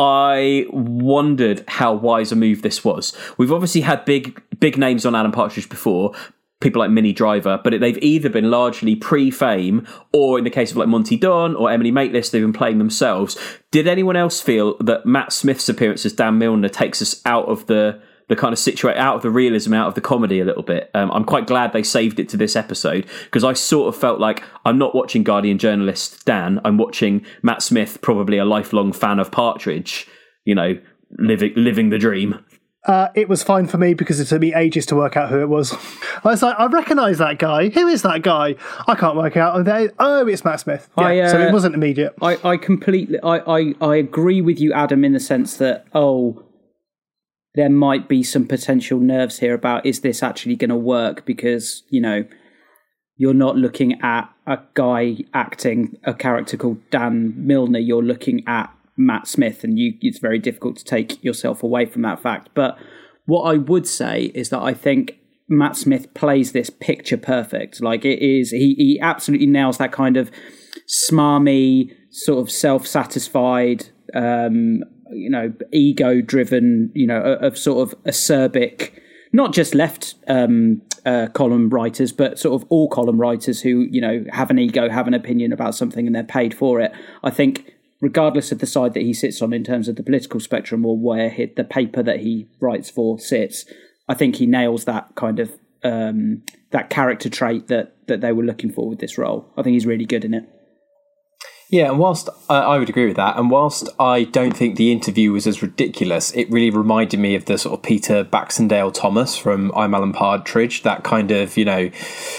I wondered how wise a move this was. We've obviously had big big names on Alan Partridge before, people like Minnie Driver, but they've either been largely pre-fame or in the case of like Monty Don or Emily Maitlis, they've been playing themselves. Did anyone else feel that Matt Smith's appearance as Dan Milner takes us out of the the kind of situate out of the realism, out of the comedy a little bit? Um, I'm quite glad they saved it to this episode, because I sort of felt like I'm not watching Guardian journalist Dan, I'm watching Matt Smith, probably a lifelong fan of Partridge, you know, living living the dream. Uh, it was fine for me because it took me ages to work out who it was. I was like, I recognise that guy. Who is that guy? I can't work out. Oh, it's Matt Smith. Yeah, I, uh, so it wasn't immediate. I, I completely, I, I, I agree with you, Adam, in the sense that, oh, there might be some potential nerves here about, is this actually going to work? Because, you know, you're not looking at a guy acting a character called Dan Milner. You're looking at Matt Smith, and you, it's very difficult to take yourself away from that fact. But what I would say is that I think Matt Smith plays this picture perfect. Like, it is, he, he absolutely nails that kind of smarmy, sort of self-satisfied, um, you know, ego-driven, you know, of sort of acerbic, not just left um, uh, column writers, but sort of all column writers who, you know, have an ego, have an opinion about something, and they're paid for it. I think, regardless of the side that he sits on in terms of the political spectrum or where he, the paper that he writes for sits, I think he nails that kind of um, that character trait that that they were looking for with this role. I think he's really good in it. Yeah, and whilst uh, I would agree with that, and whilst I don't think the interview was as ridiculous, it really reminded me of the sort of Peter Baxendale Thomas from I'm Alan Partridge, that kind of, you know,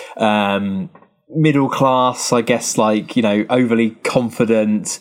um, middle class, I guess, like, you know, overly confident.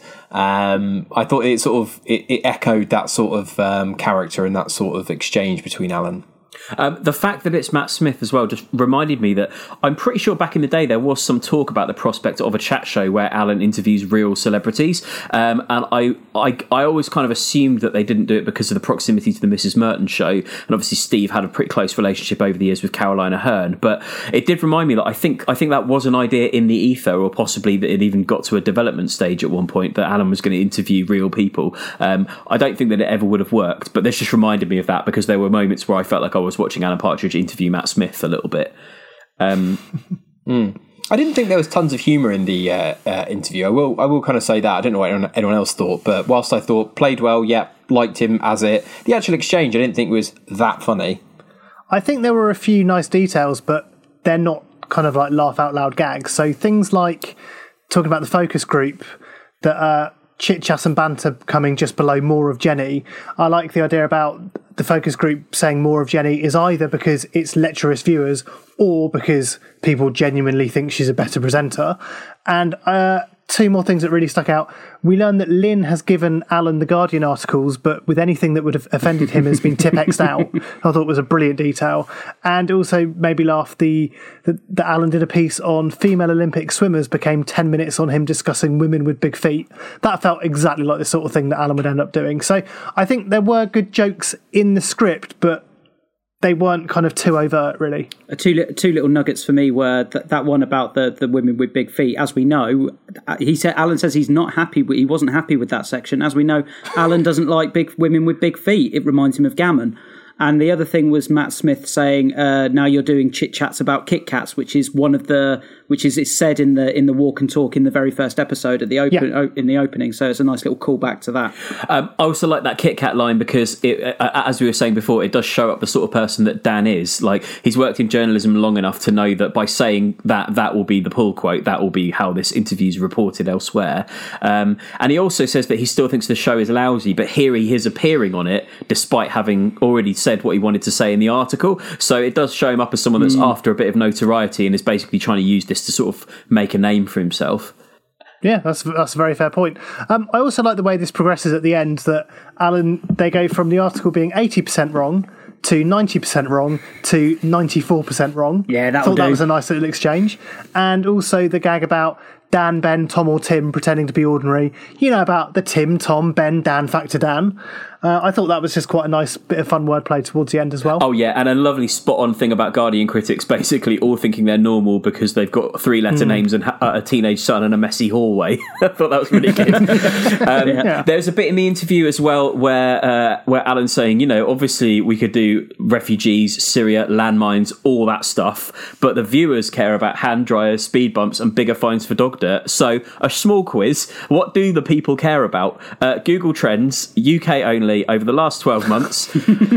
Um, I thought it sort of, it, it echoed that sort of um, character and that sort of exchange between Alan. Um, the fact that it's Matt Smith as well just reminded me that I'm pretty sure back in the day there was some talk about the prospect of a chat show where Alan interviews real celebrities, um, and I, I I always kind of assumed that they didn't do it because of the proximity to the Missus Merton show, and obviously Steve had a pretty close relationship over the years with Caroline Aherne, but it did remind me that I think I think that was an idea in the ether, or possibly that it even got to a development stage at one point that Alan was going to interview real people. Um, I don't think that it ever would have worked, but this just reminded me of that because there were moments where I felt like I was watching Alan Partridge interview Matt Smith a little bit. Um, mm. I didn't think there was tons of humour in the uh, uh, interview. I will, I will kind of say that. I don't know what anyone, anyone else thought, but whilst I thought played well, yeah, liked him as it. The actual exchange, I didn't think was that funny. I think there were a few nice details, but they're not kind of like laugh out loud gags. So things like talking about the focus group that. Uh, chit chat and banter coming just below more of Jenny. I like the idea about the focus group saying more of Jenny is either because it's lecherous viewers or because people genuinely think she's a better presenter. And uh, two more things that really stuck out. We learned that Lynn has given Alan the Guardian articles, but with anything that would have offended him has been tip-exed out. I thought it was a brilliant detail. And also made me laugh the, the that Alan did a piece on female Olympic swimmers became ten minutes on him discussing women with big feet. That felt exactly like the sort of thing that Alan would end up doing. So I think there were good jokes in the script, but they weren't kind of too overt, really. Uh, two two little nuggets for me were th- that one about the, the women with big feet. As we know, he said Alan says he's not happy. With, he wasn't happy with that section. As we know, Alan doesn't like big women with big feet. It reminds him of Gammon. And the other thing was Matt Smith saying, uh, "Now you're doing chit chats about Kit Kats," which is one of the, which is it's said in the in the walk and talk in the very first episode at the open yeah. o- in the opening. So it's a nice little callback to that. Um, I also like that Kit Kat line because, it, uh, as we were saying before, it does show up the sort of person that Dan is. Like, he's worked in journalism long enough to know that by saying that, that will be the pull quote. That will be how this interview is reported elsewhere. Um, and he also says that he still thinks the show is lousy, but here he is appearing on it despite having already said what he wanted to say in the article. So it does show him up as someone that's mm. after a bit of notoriety and is basically trying to use this to sort of make a name for himself. Yeah, that's that's a very fair point. Um, I also like the way this progresses at the end, that Alan, they go from the article being eighty percent wrong to ninety percent wrong to ninety-four percent wrong. Yeah, that I thought that was a nice little exchange. And also the gag about Dan, Ben, Tom or Tim pretending to be ordinary. You know, about the Tim, Tom, Ben, Dan factor Dan. Uh, I thought that was just quite a nice bit of fun wordplay towards the end as well. Oh, yeah, and a lovely spot-on thing about Guardian critics basically all thinking they're normal because they've got three-letter mm. names and ha- a teenage son and a messy hallway. I thought that was really good. um, yeah. There's a bit in the interview as well where uh, where Alan's saying, you know, obviously we could do refugees, Syria, landmines, all that stuff, but the viewers care about hand dryers, speed bumps and bigger fines for dog dirt. So, a small quiz. What do the people care about? Uh, Google Trends, U K only, over the last twelve months.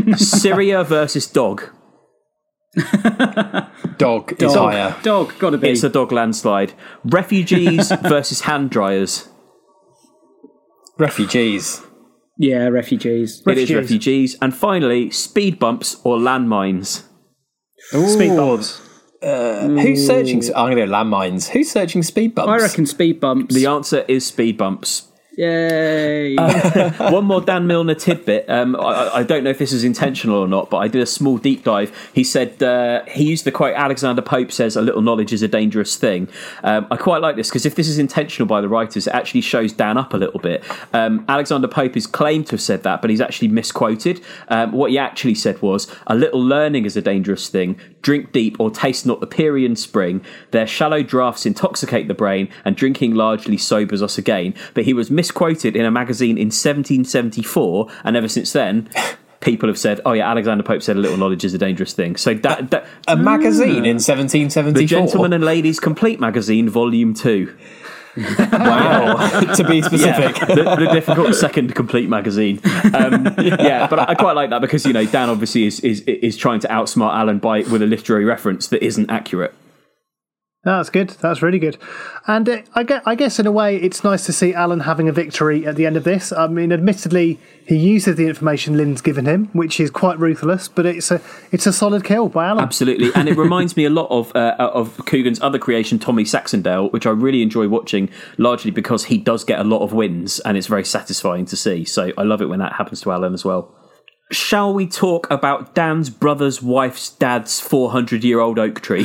Syria versus dog. Dog is dog. higher. Dog, gotta be. It's a dog landslide. Refugees versus hand dryers. Refugees. Yeah, refugees. It refugees. is refugees. And finally, speed bumps or landmines. Ooh. Speed bumps. Uh, who's searching? I'm going to go landmines. Who's searching speed bumps? I reckon speed bumps. The answer is speed bumps. Yay. Uh, one more Dan Milner tidbit. Um, I, I don't know if this is intentional or not, but I did a small deep dive. He said, uh, he used the quote, Alexander Pope says, a little knowledge is a dangerous thing. Um, I quite like this because if this is intentional by the writers, it actually shows Dan up a little bit. Um, Alexander Pope is claimed to have said that, but he's actually misquoted. Um, what he actually said was, a little learning is a dangerous thing. drink deep or taste not the Pierian spring. Their shallow draughts intoxicate the brain, and drinking largely sobers us again. But he was misquoted in a magazine in seventeen seventy-four, and ever since then... people have said, oh yeah, Alexander Pope said a little knowledge is a dangerous thing. So that... that a magazine in seventeen seventy-four? The Gentleman and Ladies Complete Magazine, Volume two. Wow, to be specific. Yeah, the, the difficult second complete magazine. Um, yeah, but I, I quite like that because, you know, Dan obviously is, is is trying to outsmart Alan by with a literary reference that isn't accurate. That's good. That's really good. And uh, I, guess, I guess in a way, it's nice to see Alan having a victory at the end of this. I mean, admittedly, he uses the information Lynn's given him, which is quite ruthless, but it's a it's a solid kill by Alan. Absolutely. And it reminds me a lot of uh, of Coogan's other creation, Tommy Saxondale, which I really enjoy watching, largely because he does get a lot of wins, and it's very satisfying to see. So I love it when that happens to Alan as well. Shall we talk about Dan's brother's wife's dad's four hundred year old oak tree?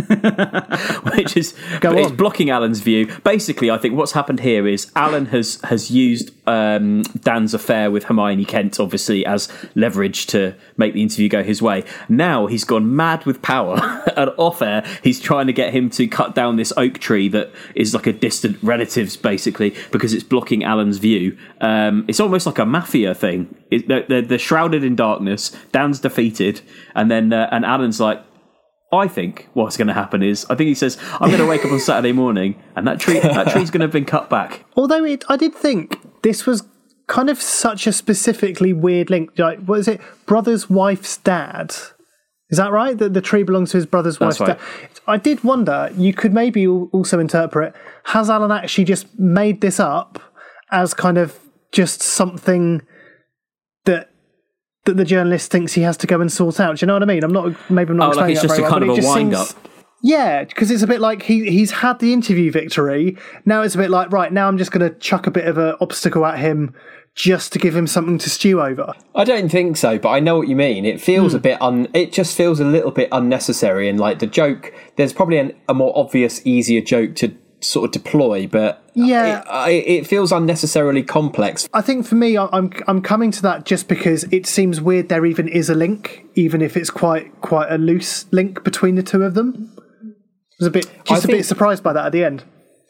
Which is it's blocking Alan's view. Basically, I think what's happened here is Alan has has used um, Dan's affair with Hermione Kent, obviously, as leverage to make the interview go his way. Now he's gone mad with power, and off air, he's trying to get him to cut down this oak tree that is like a distant relative's, basically, because it's blocking Alan's view. Um, it's almost like a mafia thing. It, they're, they're, they're shrouded in darkness. Dan's defeated, and then uh, and Alan's like, I think what's going to happen is, I think he says, I'm going to wake up on Saturday morning and that tree that tree's going to have been cut back. Although it, I did think this was kind of such a specifically weird link. Like, what is it? Brother's wife's dad. Is that right? That the tree belongs to his brother's That's wife's right. dad. I did wonder, you could maybe also interpret, has Alan actually just made this up as kind of just something that that the journalist thinks he has to go and sort out? Do you know what I mean? I'm not, maybe I'm not Oh, like explaining it's that just very a well, kind but of it a just wind seems- up. Yeah, because it's a bit like he he's had the interview victory. Now it's a bit like, right, now I'm just going to chuck a bit of an obstacle at him just to give him something to stew over. I don't think so, but I know what you mean. It feels mm. a bit un. It just feels a little bit unnecessary, and like the joke, there's probably an, a more obvious, easier joke to sort of deploy, but yeah, it, it feels unnecessarily complex. I think for me, I'm I'm coming to that just because it seems weird there even is a link, even if it's quite quite a loose link between the two of them. I was a bit just I a think, bit surprised by that at the end.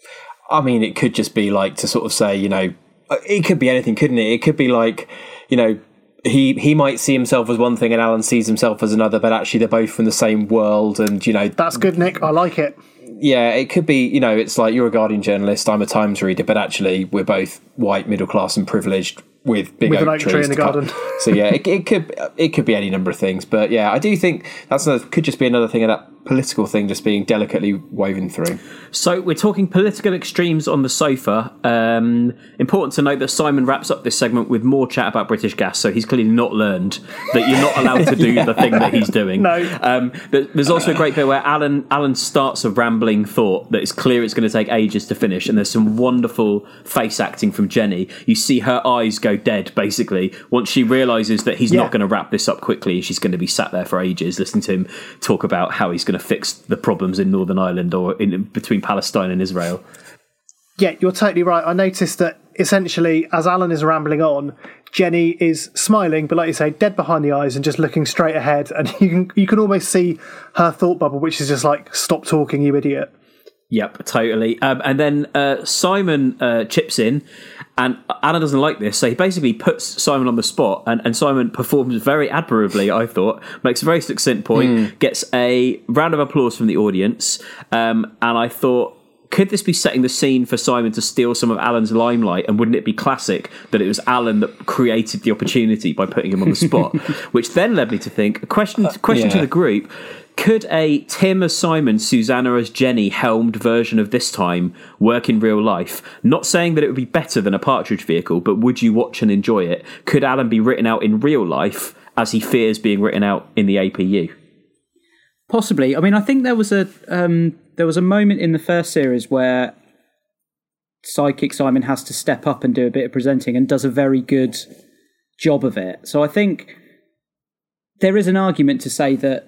I mean, it could just be like to sort of say, you know, it could be anything, couldn't it? It could be like, you know, he he might see himself as one thing and Alan sees himself as another, but actually they're both from the same world, and you know, that's good, Nick. I like it. Yeah, it could be, you know, it's like you're a Guardian journalist, I'm a Times reader, but actually we're both white, middle class, and privileged with big with oak, an oak trees tree in the cut. garden. So yeah, it, it could it could be any number of things, but yeah, I do think that's another, could just be another thing of that political thing just being delicately woven through. So we're talking political extremes on the sofa. Um, important to note that Simon wraps up this segment with more chat about British Gas, so he's clearly not learned that you're not allowed to do yeah. the thing that he's doing. No. Um, there's also a great bit where Alan Alan starts a rambling thought that it's clear it's going to take ages to finish, and there's some wonderful face acting from Jenny. You see her eyes go dead, basically, once she realises that he's yeah. not going to wrap this up quickly. She's going to be sat there for ages listening to him talk about how he's going to fix the problems in Northern Ireland or in between Palestine and Israel. Yeah, you're totally right. I noticed that essentially, as Alan is rambling on, Jenny is smiling, but like you say, dead behind the eyes and just looking straight ahead. And you can you can almost see her thought bubble, which is just like, stop talking, you idiot. Yep, totally. Um, and then uh, Simon uh, chips in, and Alan doesn't like this, so he basically puts Simon on the spot, and, and Simon performs very admirably, I thought, makes a very succinct point, mm. gets a round of applause from the audience, um, and I thought, could this be setting the scene for Simon to steal some of Alan's limelight, and wouldn't it be classic that it was Alan that created the opportunity by putting him on the spot? Which then led me to think, a question, question uh, yeah. to the group, could a Tim as Simon, Susanna as Jenny helmed version of This Time work in real life? Not saying that it would be better than a Partridge vehicle, but would you watch and enjoy it? Could Alan be written out in real life as he fears being written out in the A P U? Possibly. I mean, I think there was a um, there was a moment in the first series where sidekick Simon has to step up and do a bit of presenting and does a very good job of it. So I think there is an argument to say that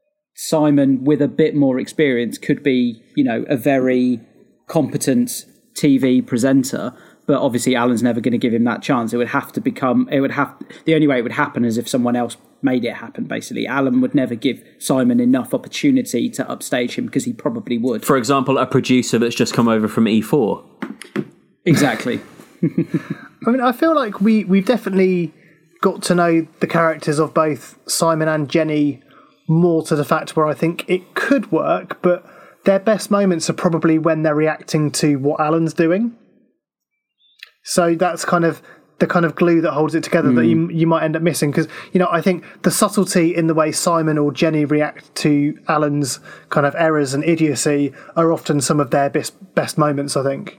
Simon, with a bit more experience, could be, you know, a very competent T V presenter. But obviously, Alan's never going to give him that chance. It would have to become. It would have. The only way it would happen is if someone else made it happen. Basically, Alan would never give Simon enough opportunity to upstage him because he probably would. For example, a producer that's just come over from E four. Exactly. I mean, I feel like we we've definitely got to know the characters of both Simon and Jenny more to the fact where I think it could work, but their best moments are probably when they're reacting to what Alan's doing. So that's kind of the kind of glue that holds it together mm. that you you might end up missing. Because, you know, I think the subtlety in the way Simon or Jenny react to Alan's kind of errors and idiocy are often some of their best, best moments, I think.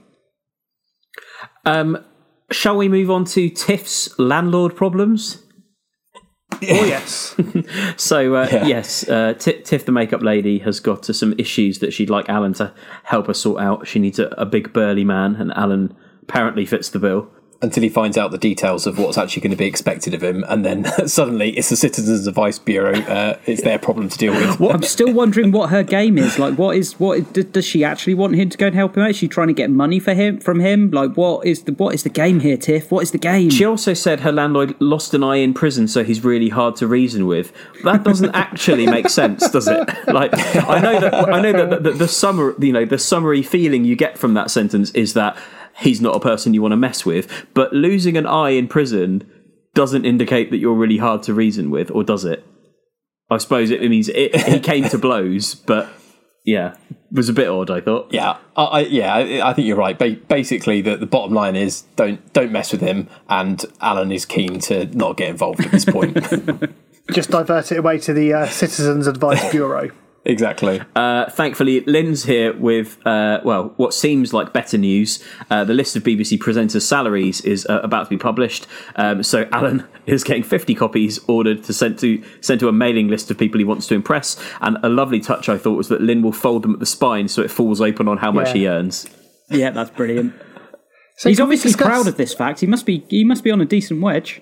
Um, shall we move on to Tiff's landlord problems? Oh, yes. so, uh, Yeah. yes, uh, T- Tiff, the makeup lady, has got uh, some issues that she'd like Alan to help her sort out. She needs a, a big burly man, and Alan apparently fits the bill. Until he finds out the details of what's actually going to be expected of him, and then suddenly it's the Citizens Advice Bureau. Uh, it's their problem to deal with. I'm still wondering what her game is. Like, what is what d- does she actually want him to go and help him out? Is she trying to get money for him from him? Like, what is the what is the game here, Tiff? What is the game? She also said her landlord lost an eye in prison, so he's really hard to reason with. That doesn't actually make sense, does it? Like, I know that I know that the, the, the summer, you know, the summary feeling you get from that sentence is that he's not a person you want to mess with, but losing an eye in prison doesn't indicate that you're really hard to reason with, or does it? I suppose it means it, he came to blows, but yeah, it was a bit odd, I thought. Yeah, I, I, yeah, I, I think you're right. Ba- basically, the, the bottom line is don't don't mess with him, and Alan is keen to not get involved at this point. Just divert it away to the uh, Citizens Advice Bureau. Exactly. Uh, thankfully, Lynn's here with, uh, well, what seems like better news. Uh, the list of B B C presenters' salaries is uh, about to be published. Um, so Alan is getting fifty copies ordered to send to send to a mailing list of people he wants to impress. And a lovely touch, I thought, was that Lynn will fold them at the spine so it falls open on how much Yeah. he earns. Yeah, that's brilliant. So He's can we obviously discuss- proud of this fact. He must be. He must be on a decent wedge.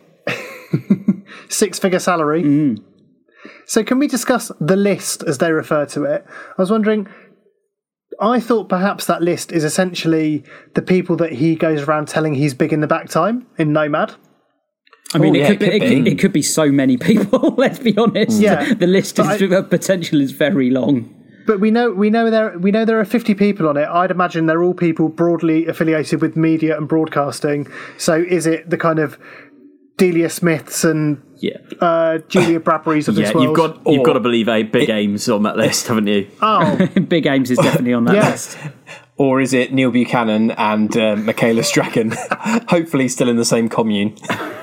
Six-figure salary. Mm. So can we discuss the list, as they refer to it? I was wondering, I thought perhaps that list is essentially the people that he goes around telling he's big in the back time in Nomad. I mean, Oh, it, yeah, could be, it it, could could, be. it could be so many people. Let's be honest. Yeah. The list But is uh, potential is very long. But we know we know there we know there are fifty people on it. I'd imagine they're all people broadly affiliated with media and broadcasting. So is it the kind of Delia Smiths and yeah. uh, Julia Bradburys of this Yeah, world? you've got you've got to believe a Big Ames on that list, haven't you? Oh, Big Ames is definitely on that Yes. list. Or is it Neil Buchanan and uh, Michaela Strachan? Hopefully still in the same commune.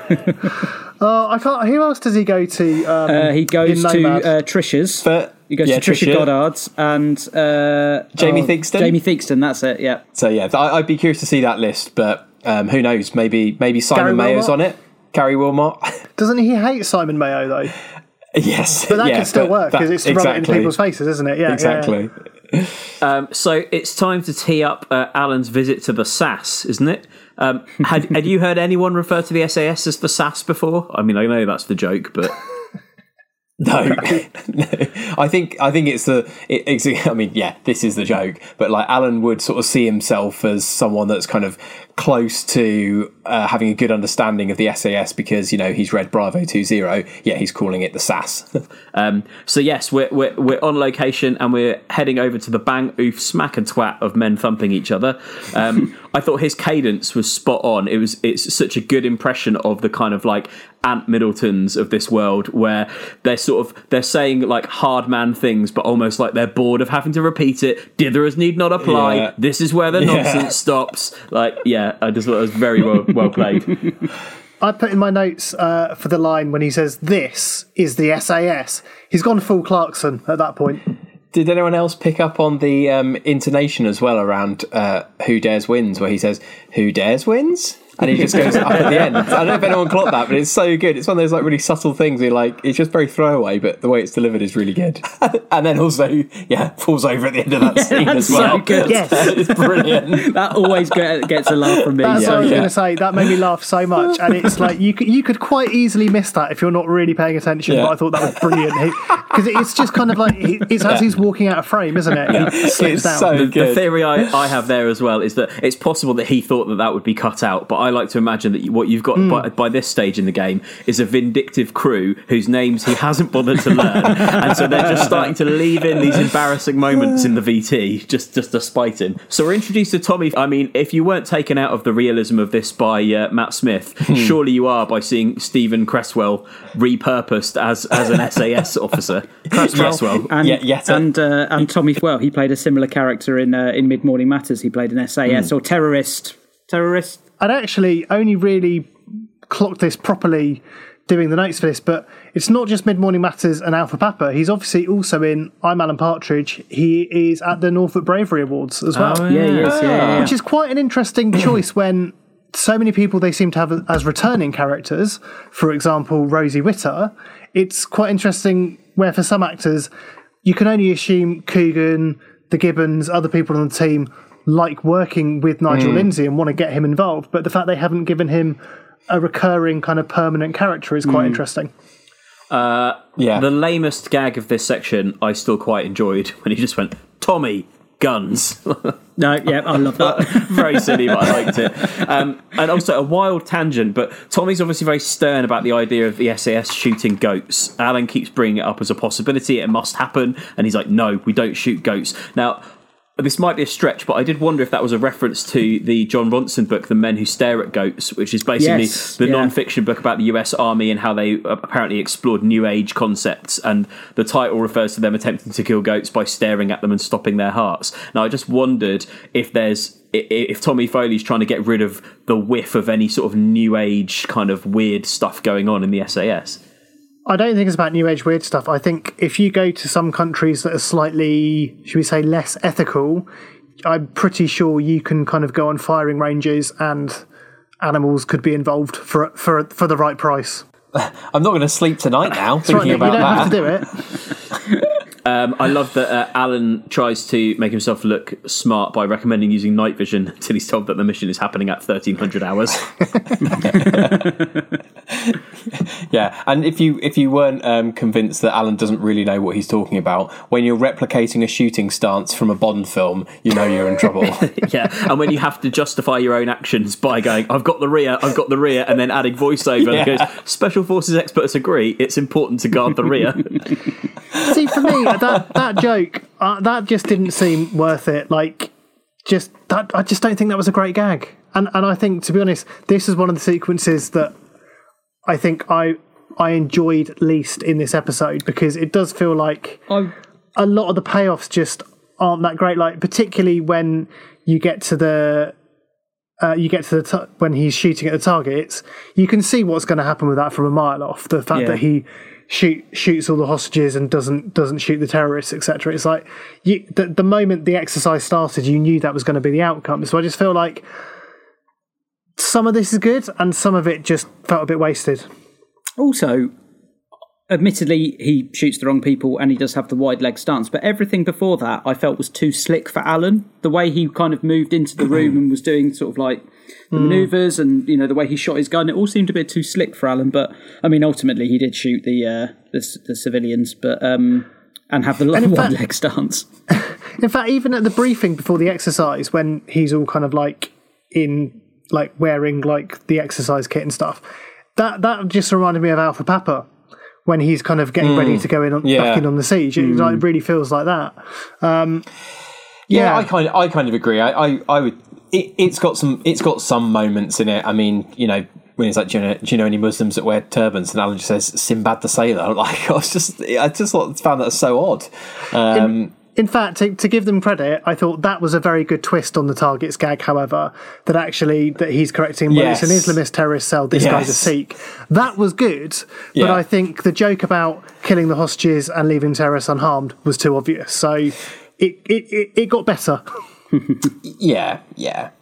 Oh, I can't. Who else does he go to? Um, Uh, he goes in to Nomad? uh, Trisha's. He goes yeah, to Trisha, Trisha. Goddard's and uh, Jamie oh, Theakston? Jamie Theakston, that's it. Yeah. So yeah, th- I'd be curious to see that list, but um, who knows? Maybe maybe Simon Gary Mayo's Wilmot? on it. Gary Wilmot. Doesn't he hate Simon Mayo though? Yes, But that yeah, can still but work that- because it's to rub it in exactly. people's faces, isn't it? Yeah, yeah, exactly. Um, so it's time to tee up uh, Alan's visit to the S A S, isn't it? Um, had, had you heard anyone refer to the S A S as the S A S before? I mean, I know that's the joke, but No, no. I think I think it's the. It, it's, I mean, yeah, this is the joke. But like Alan would sort of see himself as someone that's kind of close to uh, having a good understanding of the S A S because you know he's read Bravo two zero. Yeah, he's calling it the S A S. Um, so yes, we're, we're we're on location and we're heading over to the bang, oof, smack and twat of men thumping each other. Um, I thought his cadence was spot on. It was it's such a good impression of the kind of like Ant Middletons of this world, where they're sort of they're saying like hard man things, but almost like they're bored of having to repeat it. Dithers need not apply. Yeah. This is where the Yeah. nonsense stops. Like, yeah, I just thought it was very well well played. I put in my notes uh, for the line when he says, "This is the S A S." He's gone full Clarkson at that point. Did anyone else pick up on the um, intonation as well around uh, Who Dares Wins, where he says, "Who dares wins"? and he just goes up at the end. I don't know if anyone clocked that, but it's so good. It's one of those like really subtle things where like it's just very throwaway, but the way it's delivered is really good. And then also, yeah, falls over at the end of that Yeah, scene that's as well. so good. Yes. It's brilliant. That always get, gets a laugh from me. That's so, what I was yeah. going to say. That made me laugh so much, and it's like you could you could quite easily miss that if you're not really paying attention. Yeah. But I thought that was brilliant because it's just kind of like he- it's as he's walking out of frame, isn't it? Yeah. He slips It's down. so The, good. the theory I, I have there as well is that it's possible that he thought that that would be cut out, but I like to imagine that what you've got Mm. by, by this stage in the game is a vindictive crew whose names he hasn't bothered to learn, and so they're just starting to leave in these embarrassing moments in the V T just, just to spite him. So we're introduced to Tommy. I mean, if you weren't taken out of the realism of this by uh, Matt Smith, surely you are by seeing Stephen Cresswell repurposed as, as an S A S officer. Cresswell. And, Yeah, yet a- and, uh, and Tommy, well, he played a similar character in uh, in Mid Morning Matters. He played an S A S or terrorist. Terrorist? I'd actually only really clocked this properly doing the notes for this, but it's not just Mid Morning Matters and Alpha Papa. He's obviously also in I'm Alan Partridge. He is at the Norfolk Bravery Awards as well. Oh, yeah, yes, yeah, yeah. Which is quite an interesting choice when so many people they seem to have as returning characters. For example, Rosie Witter. It's quite interesting where for some actors you can only assume Coogan, the Gibbons, other people on the team like working with Nigel Mm. Lindsay and want to get him involved, but the fact they haven't given him a recurring kind of permanent character is quite Mm. interesting. Uh, Yeah. The lamest gag of this section I still quite enjoyed when he just went, Tommy, guns. No, yeah, I love that. Very silly, but I liked it. Um, and also a wild tangent, but Tommy's obviously very stern about the idea of the S A S shooting goats. Alan keeps bringing it up as a possibility. It must happen. And he's like, no, we don't shoot goats. Now, this might be a stretch, but I did wonder if that was a reference to the John Ronson book, The Men Who Stare at Goats, which is basically Yes, the yeah. non-fiction book about the U S Army and how they apparently explored New Age concepts. And the title refers to them attempting to kill goats by staring at them and stopping their hearts. Now, I just wondered if there's if Tommy Foley's trying to get rid of the whiff of any sort of New Age kind of weird stuff going on in the S A S. I don't think it's about New Age weird stuff. I think if you go to some countries that are slightly, should we say, less ethical, I'm pretty sure you can kind of go on firing ranges and animals could be involved for for for the right price. I'm not going to sleep tonight now That's right, thinking Nick, about you don't that. have to do it. Um, I love that uh, Alan tries to make himself look smart by recommending using night vision until he's told that the mission is happening at thirteen hundred hours. Yeah, and if you if you weren't um, convinced that Alan doesn't really know what he's talking about, when you're replicating a shooting stance from a Bond film, you know you're in trouble. Yeah, and when you have to justify your own actions by going, I've got the rear, I've got the rear, and then adding voiceover Yeah. that goes, Special Forces experts agree, it's important to guard the rear. See, for me, that that joke, uh, that just didn't seem worth it. Like, just that, I just don't think that was a great gag. And and I think, to be honest, this is one of the sequences that I think I I enjoyed least in this episode because it does feel like I- a lot of the payoffs just aren't that great. Like, particularly when you get to the. Uh, you get to the t- when he's shooting at the targets, you can see what's going to happen with that from a mile off. The fact Yeah. that he shoot shoots all the hostages and doesn't doesn't shoot the terrorists, et cetera. It's like you, the the moment the exercise started, you knew that was going to be the outcome. So I just feel like some of this is good and some of it just felt a bit wasted. Also, admittedly, he shoots the wrong people and he does have the wide leg stance, but everything before that I felt was too slick for Alan. The way he kind of moved into the room and was doing sort of like the Mm. manoeuvres and, you know, the way he shot his gun, it all seemed a bit too slick for Alan. But, I mean, ultimately he did shoot the uh, the, the civilians but um, and have the And in wide fact- leg stance. In fact, even at the briefing before the exercise, when he's all kind of like in like wearing like the exercise kit and stuff, that that just reminded me of Alpha Papa when he's kind of getting Mm. ready to go in on, Yeah. back in on the siege. It Mm. like, really feels like that. Um, Yeah, Yeah. I kind of, I kind of agree. I, I, I would. It, it's got some, it's got some moments in it. I mean, you know, when it's like, do you know, do you know any Muslims that wear turbans? And Alan just says Sinbad the Sailor. Like, I was just, I just thought, found that so odd. Um, In fact, to, to give them credit, I thought that was a very good twist on the target's gag, however, that actually that he's correcting, well, it's an Yes. Islamist terrorist cell, this guy's a Yes. Sikh. That was good, but Yeah. I think the joke about killing the hostages and leaving terrorists unharmed was too obvious. So it, it, it, it got better. Yeah, yeah.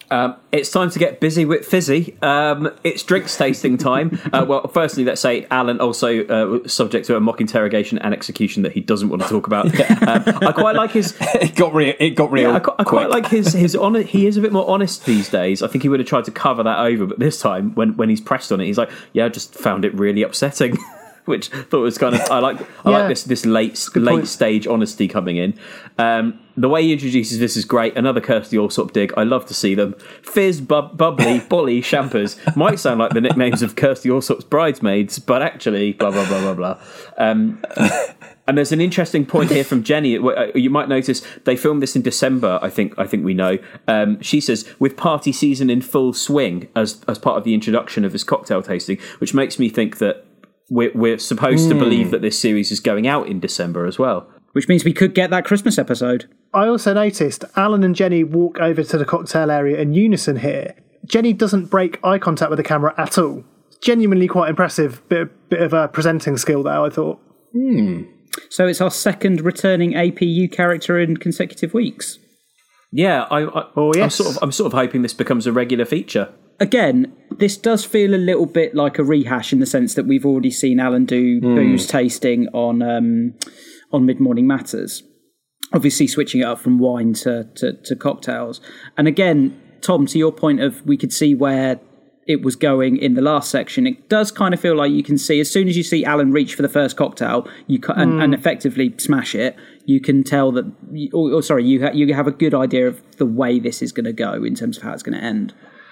Um, it's time to get busy with Fizzy. Um, it's drinks tasting time. Uh, well, firstly, let's say Alan also uh, subject to a mock interrogation and execution that he doesn't want to talk about. Yeah. Um, I quite like his. it got real. It got real. Yeah, I, I quite like his his on. He is a bit more honest these days. I think he would have tried to cover that over, but this time, when when he's pressed on it, he's like, "Yeah, I just found it really upsetting." Which I thought was kind of I like I yeah. like this this late Good late point. stage honesty coming in. Um, the way he introduces this is great. Another Kirsty Allsopp dig. I love to see them. Fizz, bub, Bubbly, Bolly, Shampers might sound like the nicknames of Kirsty Allsopp's bridesmaids, but actually blah blah blah blah blah. Um, and there's an interesting point here from Jenny. You might notice they filmed this in December. I think I think we know. Um, she says with party season in full swing as as part of the introduction of this cocktail tasting, which makes me think that. We're, we're supposed mm. to believe that this series is going out in December as well. Which means we could get that Christmas episode. I also noticed Alan and Jenny walk over to the cocktail area in unison here. Jenny doesn't break eye contact with the camera at all. Genuinely quite impressive. Bit, bit of a presenting skill there, I thought. Hmm. So it's our second returning A P U character in consecutive weeks. Yeah, I, I, oh, yes. I'm, sort of, I'm sort of hoping this becomes a regular feature. Again, this does feel a little bit like a rehash in the sense that we've already seen Alan do mm. booze tasting on um, on Mid Morning Matters. Obviously, switching it up from wine to, to, to cocktails. And again, Tom, to your point of we could see where it was going in the last section, it does kind of feel like you can see as soon as you see Alan reach for the first cocktail, you ca- mm. and, and effectively smash it. You can tell that, you, or, or sorry, you ha- you have a good idea of the way this is going to go in terms of how it's going to end.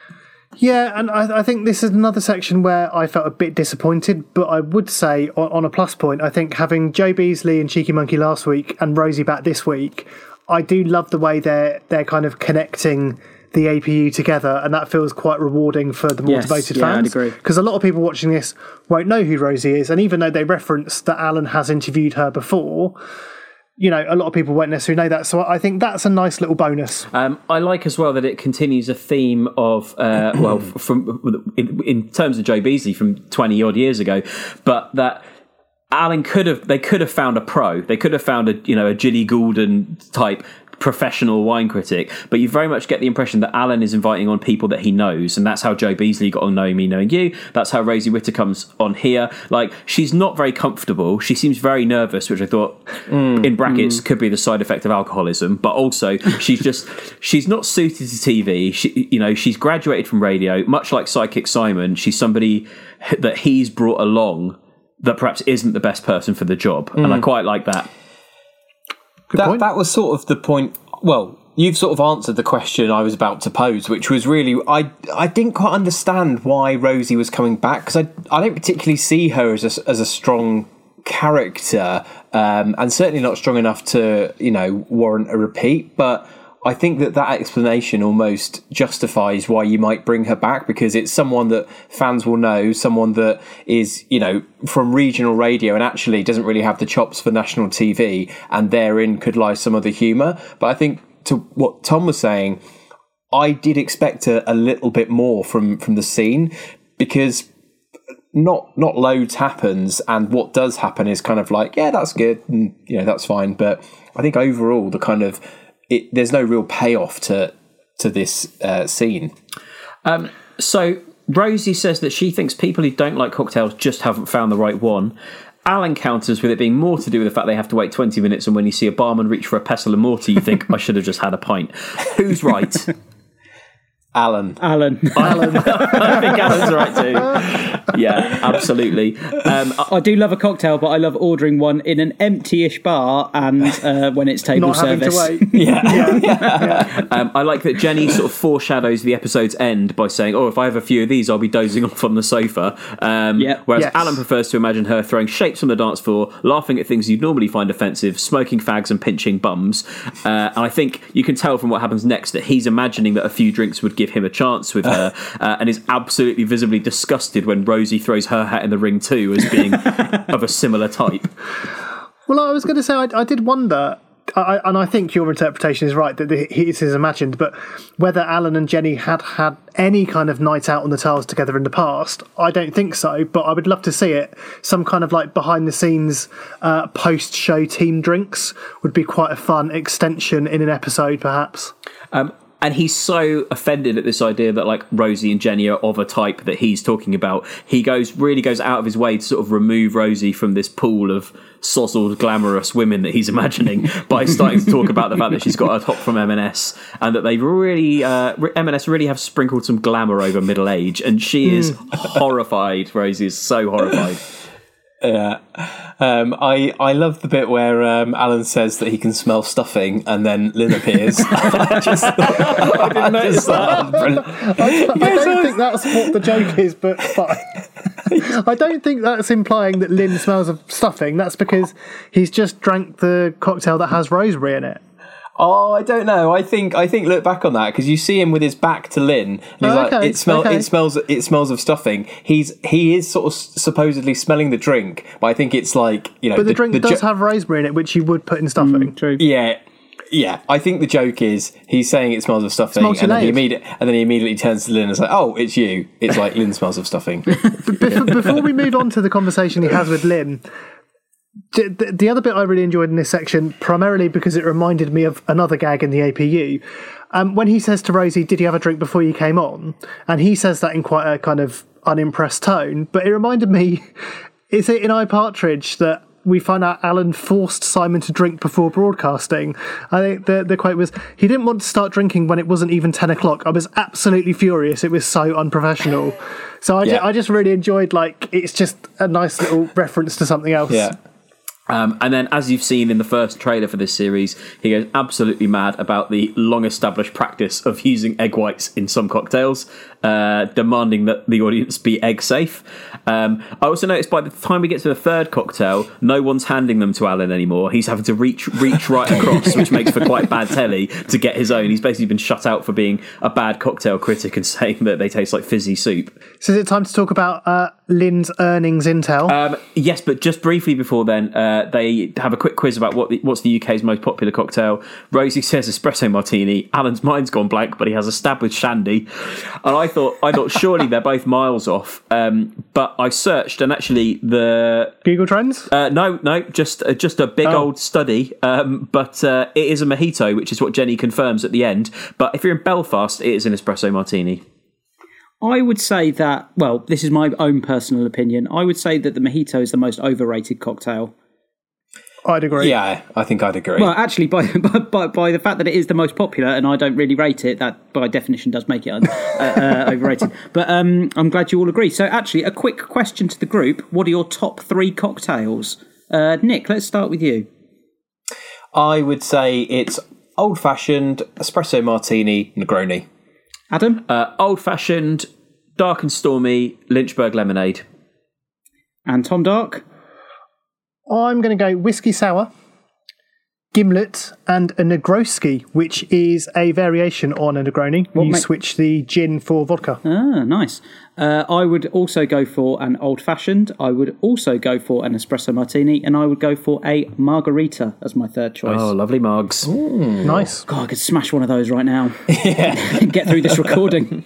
Yeah, and I, I think this is another section where I felt a bit disappointed, but I would say, on, on a plus point, I think having Joe Beasley and Cheeky Monkey last week and Rosie back this week, I do love the way they're they're kind of connecting the A P U together, and that feels quite rewarding for the more yes, devoted yeah, fans. I'd agree. Because a lot of people watching this won't know who Rosie is, and even though they reference that Alan has interviewed her before, you know, a lot of people won't necessarily know that. So I think that's a nice little bonus. Um, I like as well that it continues a theme of, uh, well, from in, in terms of Joe Beasley from twenty odd years ago, but that Alan could have, they could have found a pro. They could have found a, you know, a Ginny Goulden type professional wine critic, but you very much get the impression that Alan is inviting on people that he knows, and that's how Joe Beasley got on Knowing Me, Knowing You. That's how Rosie Witter comes on here. Like, she's not very comfortable. She seems very nervous, which I thought, mm, in brackets, mm. could be the side effect of alcoholism, but also she's just, she's not suited to T V. She, you know, she's graduated from radio, much like Sidekick Simon. She's somebody that he's brought along that perhaps isn't the best person for the job, mm. and I quite like that. Good that, point. That was sort of the point. Well, you've sort of answered the question I was about to pose, which was really, I I didn't quite understand why Rosie was coming back, because I, I don't particularly see her as a, as a strong character, um, and certainly not strong enough to, you know, warrant a repeat, but I think that that explanation almost justifies why you might bring her back, because it's someone that fans will know, someone that is, you know, from regional radio and actually doesn't really have the chops for national T V, and therein could lie some of the humour. But I think to what Tom was saying, I did expect a, a little bit more from, from the scene, because not not loads happens, and what does happen is kind of like, yeah, that's good, and, you know, that's fine. But I think overall the kind of It, there's no real payoff to to this uh, scene. Um, so Rosie says that she thinks people who don't like cocktails just haven't found the right one. Alan counters with it being more to do with the fact they have to wait twenty minutes, and when you see a barman reach for a pestle and mortar, you think, I should have just had a pint. Who's right? Alan. Alan. Alan. I think Alan's right too. Yeah, absolutely. Um, I, I do love a cocktail, but I love ordering one in an empty-ish bar and uh, when it's table Not service. Having to wait. Yeah. yeah. yeah. Um, I like that Jenny sort of foreshadows the episode's end by saying, oh, if I have a few of these, I'll be dozing off on the sofa. Um, yeah. Whereas yes. Alan prefers to imagine her throwing shapes on the dance floor, laughing at things you'd normally find offensive, smoking fags and pinching bums. Uh, and I think you can tell from what happens next that he's imagining that a few drinks would give him a chance with her, uh, and is absolutely visibly disgusted when Rosie throws her hat in the ring too, as being of a similar type. Well, I was going to say, I, I did wonder, I, and I think your interpretation is right, that it is imagined, but whether Alan and Jenny had had any kind of night out on the tiles together in the past, I don't think so, but I would love to see it. Some kind of like behind-the-scenes uh, post-show team drinks would be quite a fun extension in an episode, perhaps. Um, and he's so offended at this idea that like Rosie and Jenny are of a type that he's talking about. He goes really goes out of his way to sort of remove Rosie from this pool of sozzled, glamorous women that he's imagining by starting to talk about the fact that she's got a top from M and S and that they've really uh, M and S really have sprinkled some glamour over middle age, and she is horrified. Rosie is so horrified. Yeah, um, I I love the bit where um, Alan says that he can smell stuffing, and then Lynn appears. I, just, I didn't notice that. I, I don't think that's what the joke is, but fine. I don't think that's implying that Lynn smells of stuffing. That's because he's just drank the cocktail that has rosemary in it. Oh, I don't know. I think I think look back on that because you see him with his back to Lynn, and he's oh, like, okay, "It smells. okay. It smells. It smells of stuffing." He's he is sort of supposedly smelling the drink, but I think it's like you know. But the, the drink the does jo- have rosemary in it, which you would put in stuffing. Mm, true. Yeah, yeah. I think the joke is he's saying it smells of stuffing, and then he immediately and then he immediately turns to Lynn and is like, "Oh, it's you." It's like Lynn smells of stuffing. before, before we move on to the conversation he has with Lynn. The, the other bit I really enjoyed in this section, primarily because it reminded me of another gag in the A P U, um, when he says to Rosie, "Did you have a drink before you came on?" And he says that in quite a kind of unimpressed tone, but it reminded me, is it in I, Partridge that we find out Alan forced Simon to drink before broadcasting? I think the, the quote was, "He didn't want to start drinking when it wasn't even ten o'clock. I was absolutely furious. It was so unprofessional." So I, yeah. ju- I just really enjoyed, like, it's just a nice little reference to something else. Yeah. Um, and then, as you've seen in the first trailer for this series, he goes absolutely mad about the long-established practice of using egg whites in some cocktails, uh, demanding that the audience be egg-safe. Um, I also noticed by the time we get to the third cocktail, no one's handing them to Alan anymore. He's having to reach reach right across, which makes for quite bad telly, to get his own. He's basically been shut out for being a bad cocktail critic and saying that they taste like fizzy soup. So is it time to talk about uh, Lynn's earnings intel? Um, yes, but just briefly before then, uh, they have a quick quiz about what the, what's the U K's most popular cocktail. Rosie says espresso martini. Alan's mind's gone blank, but he has a stab with shandy. And I thought, I thought surely they're both miles off. Um, but I searched, and actually the Google Trends. Uh, no, no, just uh, just a big oh. old study. Um, but uh, it is a mojito, which is what Jenny confirms at the end. But if you're in Belfast, it is an espresso martini. I would say that, well, this is my own personal opinion. I would say that the mojito is the most overrated cocktail. I'd agree. Yeah, I think I'd agree. Well, actually, by, by by the fact that it is the most popular, and I don't really rate it, that by definition does make it uh, uh, overrated. But um, I'm glad you all agree. So, actually, a quick question to the group: what are your top three cocktails? Uh, Nick, let's start with you. I would say it's old-fashioned espresso martini Negroni. Adam, uh, old-fashioned, dark and stormy Lynchburg lemonade. And Tom Dark. I'm going to go whiskey sour, gimlet, and a Negroski, which is a variation on a Negroni. What you ma- switch the gin for vodka. Ah, nice. Uh, I would also go for an old-fashioned. I would also go for an espresso martini, and I would go for a margarita as my third choice. Oh, lovely mugs. Mm. Nice. God, I could smash one of those right now. Yeah. Get through this recording.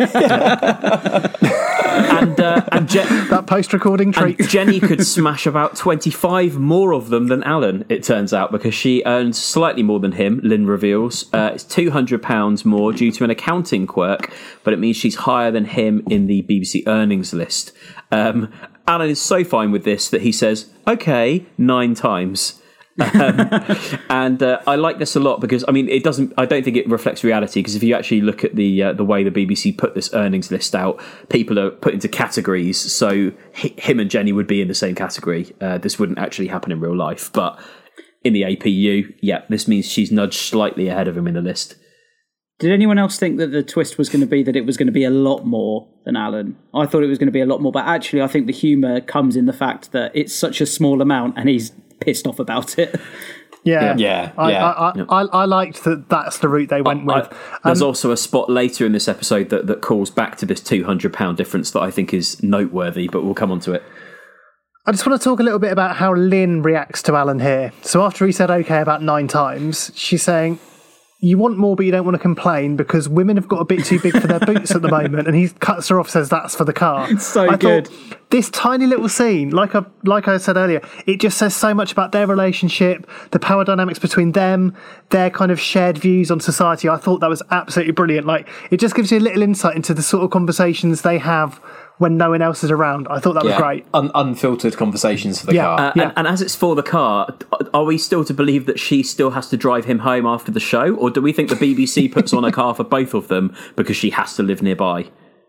and uh, and Je- that post-recording treat. And Jenny could smash about twenty-five more of them than Alan, it turns out, because she earns slightly more than him, Lynn reveals. Uh, it's two hundred pounds more due to an accounting quirk, but it means she's higher than him in the B B C earnings list. Um, Alan is so fine with this that he says, okay, nine times. um, and uh, I like this a lot because I mean it doesn't I don't think it reflects reality, because if you actually look at the uh, the way the B B C put this earnings list out, people are put into categories, so h- him and Jenny would be in the same category. Uh, this wouldn't actually happen in real life, but in the A P U, yeah, this means she's nudged slightly ahead of him in the list. Did anyone else think that the twist was going to be that it was going to be a lot more than Alan? I thought it was going to be a lot more, but actually I think the humour comes in the fact that it's such a small amount and he's pissed off about it. Yeah, yeah, I, yeah. I, I, I, I liked that. That's the route they went I, with. I, there's um, also a spot later in this episode that, that calls back to this two hundred pounds difference that I think is noteworthy, but we'll come on to it. I just want to talk a little bit about how Lynn reacts to Alan here. So after he said okay about nine times, she's saying, you want more, but you don't want to complain because women have got a bit too big for their boots at the moment. And he cuts her off, says that's for the car. It's so I good. Thought, this tiny little scene, like I like I said earlier, it just says so much about their relationship, the power dynamics between them, their kind of shared views on society. I thought that was absolutely brilliant. Like, it just gives you a little insight into the sort of conversations they have when no one else is around. I thought that was Yeah. great. Un- unfiltered conversations for the Yeah. car. Uh, and, and as it's for the car, are we still to believe that she still has to drive him home after the show? Or do we think the B B C puts on a car for both of them because she has to live nearby?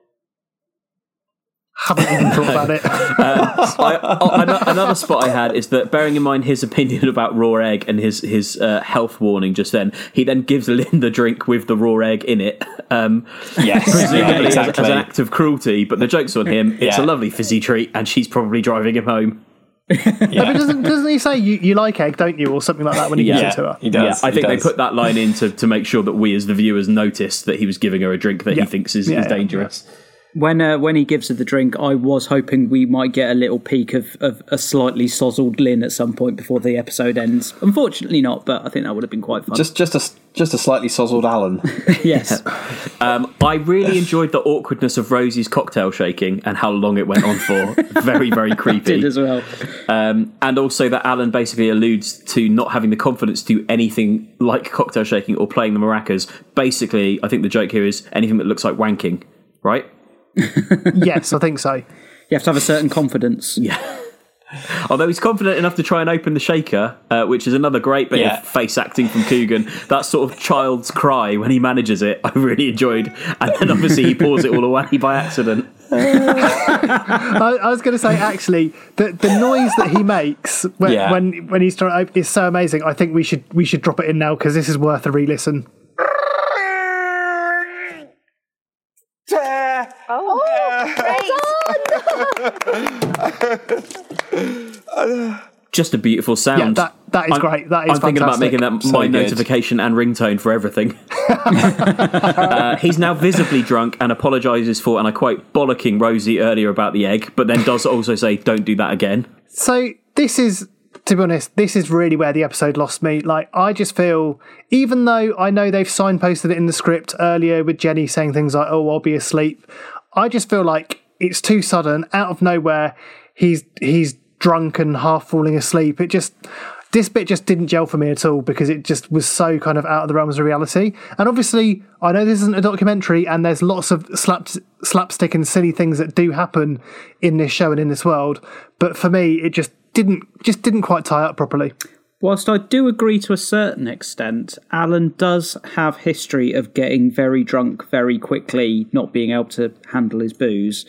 Haven't even thought about it. Uh, I, I, another spot I had is that, bearing in mind his opinion about raw egg and his his uh, health warning just then, he then gives Lynn the drink with the raw egg in it. Um, Yes, presumably yeah, as- exactly. as, an act of cruelty. But the joke's on him. It's Yeah. a lovely fizzy treat, and she's probably driving him home. No, but doesn't, doesn't he say you, you like egg, don't you, or something like that when he gives it to her? Yeah, I think they put that line in to, to make sure that we as the viewers noticed that he was giving her a drink that Yeah. he thinks is, Yeah, is yeah, dangerous. When uh, when he gives her the drink, I was hoping we might get a little peek of, of a slightly sozzled Lynn at some point before the episode ends. Unfortunately not, but I think that would have been quite fun. Just just a just a slightly sozzled Alan. Yes. Um, I really enjoyed the awkwardness of Rosie's cocktail shaking and how long it went on for. Very, very creepy. Did as well. Um, and also that Alan basically alludes to not having the confidence to do anything like cocktail shaking or playing the maracas. Basically, I think the joke here is anything that looks like wanking, right? Yes, I think so. You have to have a certain confidence. Yeah. Although he's confident enough to try and open the shaker, uh, which is another great bit Yeah. of face acting from Coogan. That sort of child's cry when he manages it, I really enjoyed. And then obviously he pours it all away by accident. I, I was going to say, actually, the the noise that he makes when Yeah. when, when he's trying to open is so amazing. I think we should we should drop it in now because this is worth a re-listen. Just a beautiful sound. Yeah, that- that is I'm- great. That is I'm thinking about fantastic. making that So my good. notification and ringtone for everything. uh, he's now visibly drunk and apologises for, and I quote, bollocking Rosie earlier about the egg, but then does also say, don't do that again. So this is, to be honest, this is really where the episode lost me. Like, I just feel, even though I know they've signposted it in the script earlier with Jenny saying things like, oh, I'll be asleep, I just feel like it's too sudden, out of nowhere, he's he's drunk and half falling asleep. It just, this bit just didn't gel for me at all because it just was so kind of out of the realms of reality. And obviously, I know this isn't a documentary and there's lots of slap, slapstick and silly things that do happen in this show and in this world. But for me, it just didn't just didn't quite tie up properly. Whilst I do agree to a certain extent, Alan does have history of getting very drunk very quickly, not being able to handle his booze.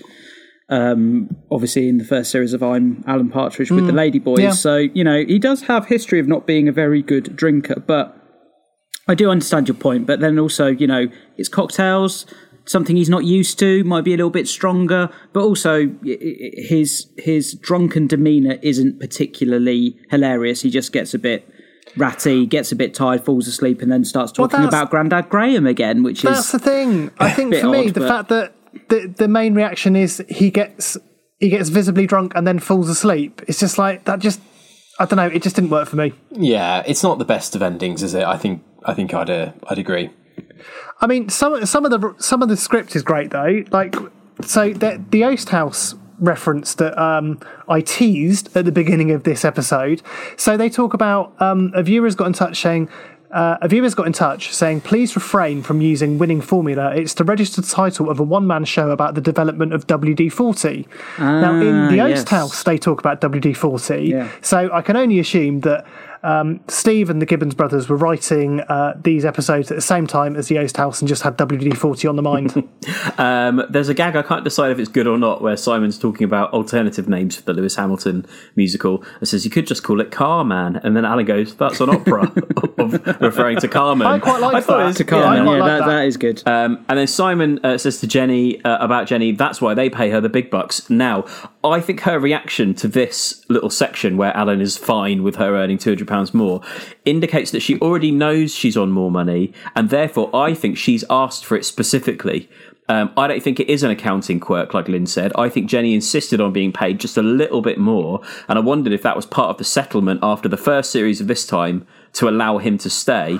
Um, obviously, in the first series of I'm Alan Partridge with Mm, the Ladyboys. yeah. So, you know, he does have history of not being a very good drinker. But I do understand your point. But then also, you know, it's cocktails, something he's not used to, might be a little bit stronger. But also, i- i- his his drunken demeanour isn't particularly hilarious. He just gets a bit ratty, gets a bit tired, falls asleep, and then starts Well, talking that's- about Grandad Graham again, which That's is the thing. I think bit for me, odd, the but- fact that the the main reaction is he gets he gets visibly drunk and then falls asleep. It's just like that. Just I don't know. It just didn't work for me. Yeah, it's not the best of endings, is it? I think I think I'd uh, I'd agree. I mean, some some of the some of the script is great though. Like, so the the Oast House reference that um, I teased at the beginning of this episode. So they talk about um, a viewer's got in touch saying. Uh, a viewer's got in touch saying, please refrain from using winning formula. It's the registered title of a one-man show about the development of W D forty. now, in the Ah, Oast yes. House, they talk about W D forty. Yeah. So I can only assume that um, Steve and the Gibbons brothers were writing uh, these episodes at the same time as the Oast House and just had W D forty on the mind. Um, there's a gag, I can't decide if it's good or not, where Simon's talking about alternative names for the Lewis Hamilton musical and says, you could just call it Carman. And then Alan goes, that's an opera, of referring to Carmen. I quite like thought that. it was- to Carmen. I quite Yeah, like that, that. that is good. Um, and then Simon uh, says to Jenny uh, about Jenny, that's why they pay her the big bucks. Now, I think her reaction to this little section where Alan is fine with her earning two hundred pounds more indicates that she already knows she's on more money, and therefore I think she's asked for it specifically. Um, I don't think it is an accounting quirk, like Lynn said. I think Jenny insisted on being paid just a little bit more, and I wondered if that was part of the settlement after the first series of this time to allow him to stay.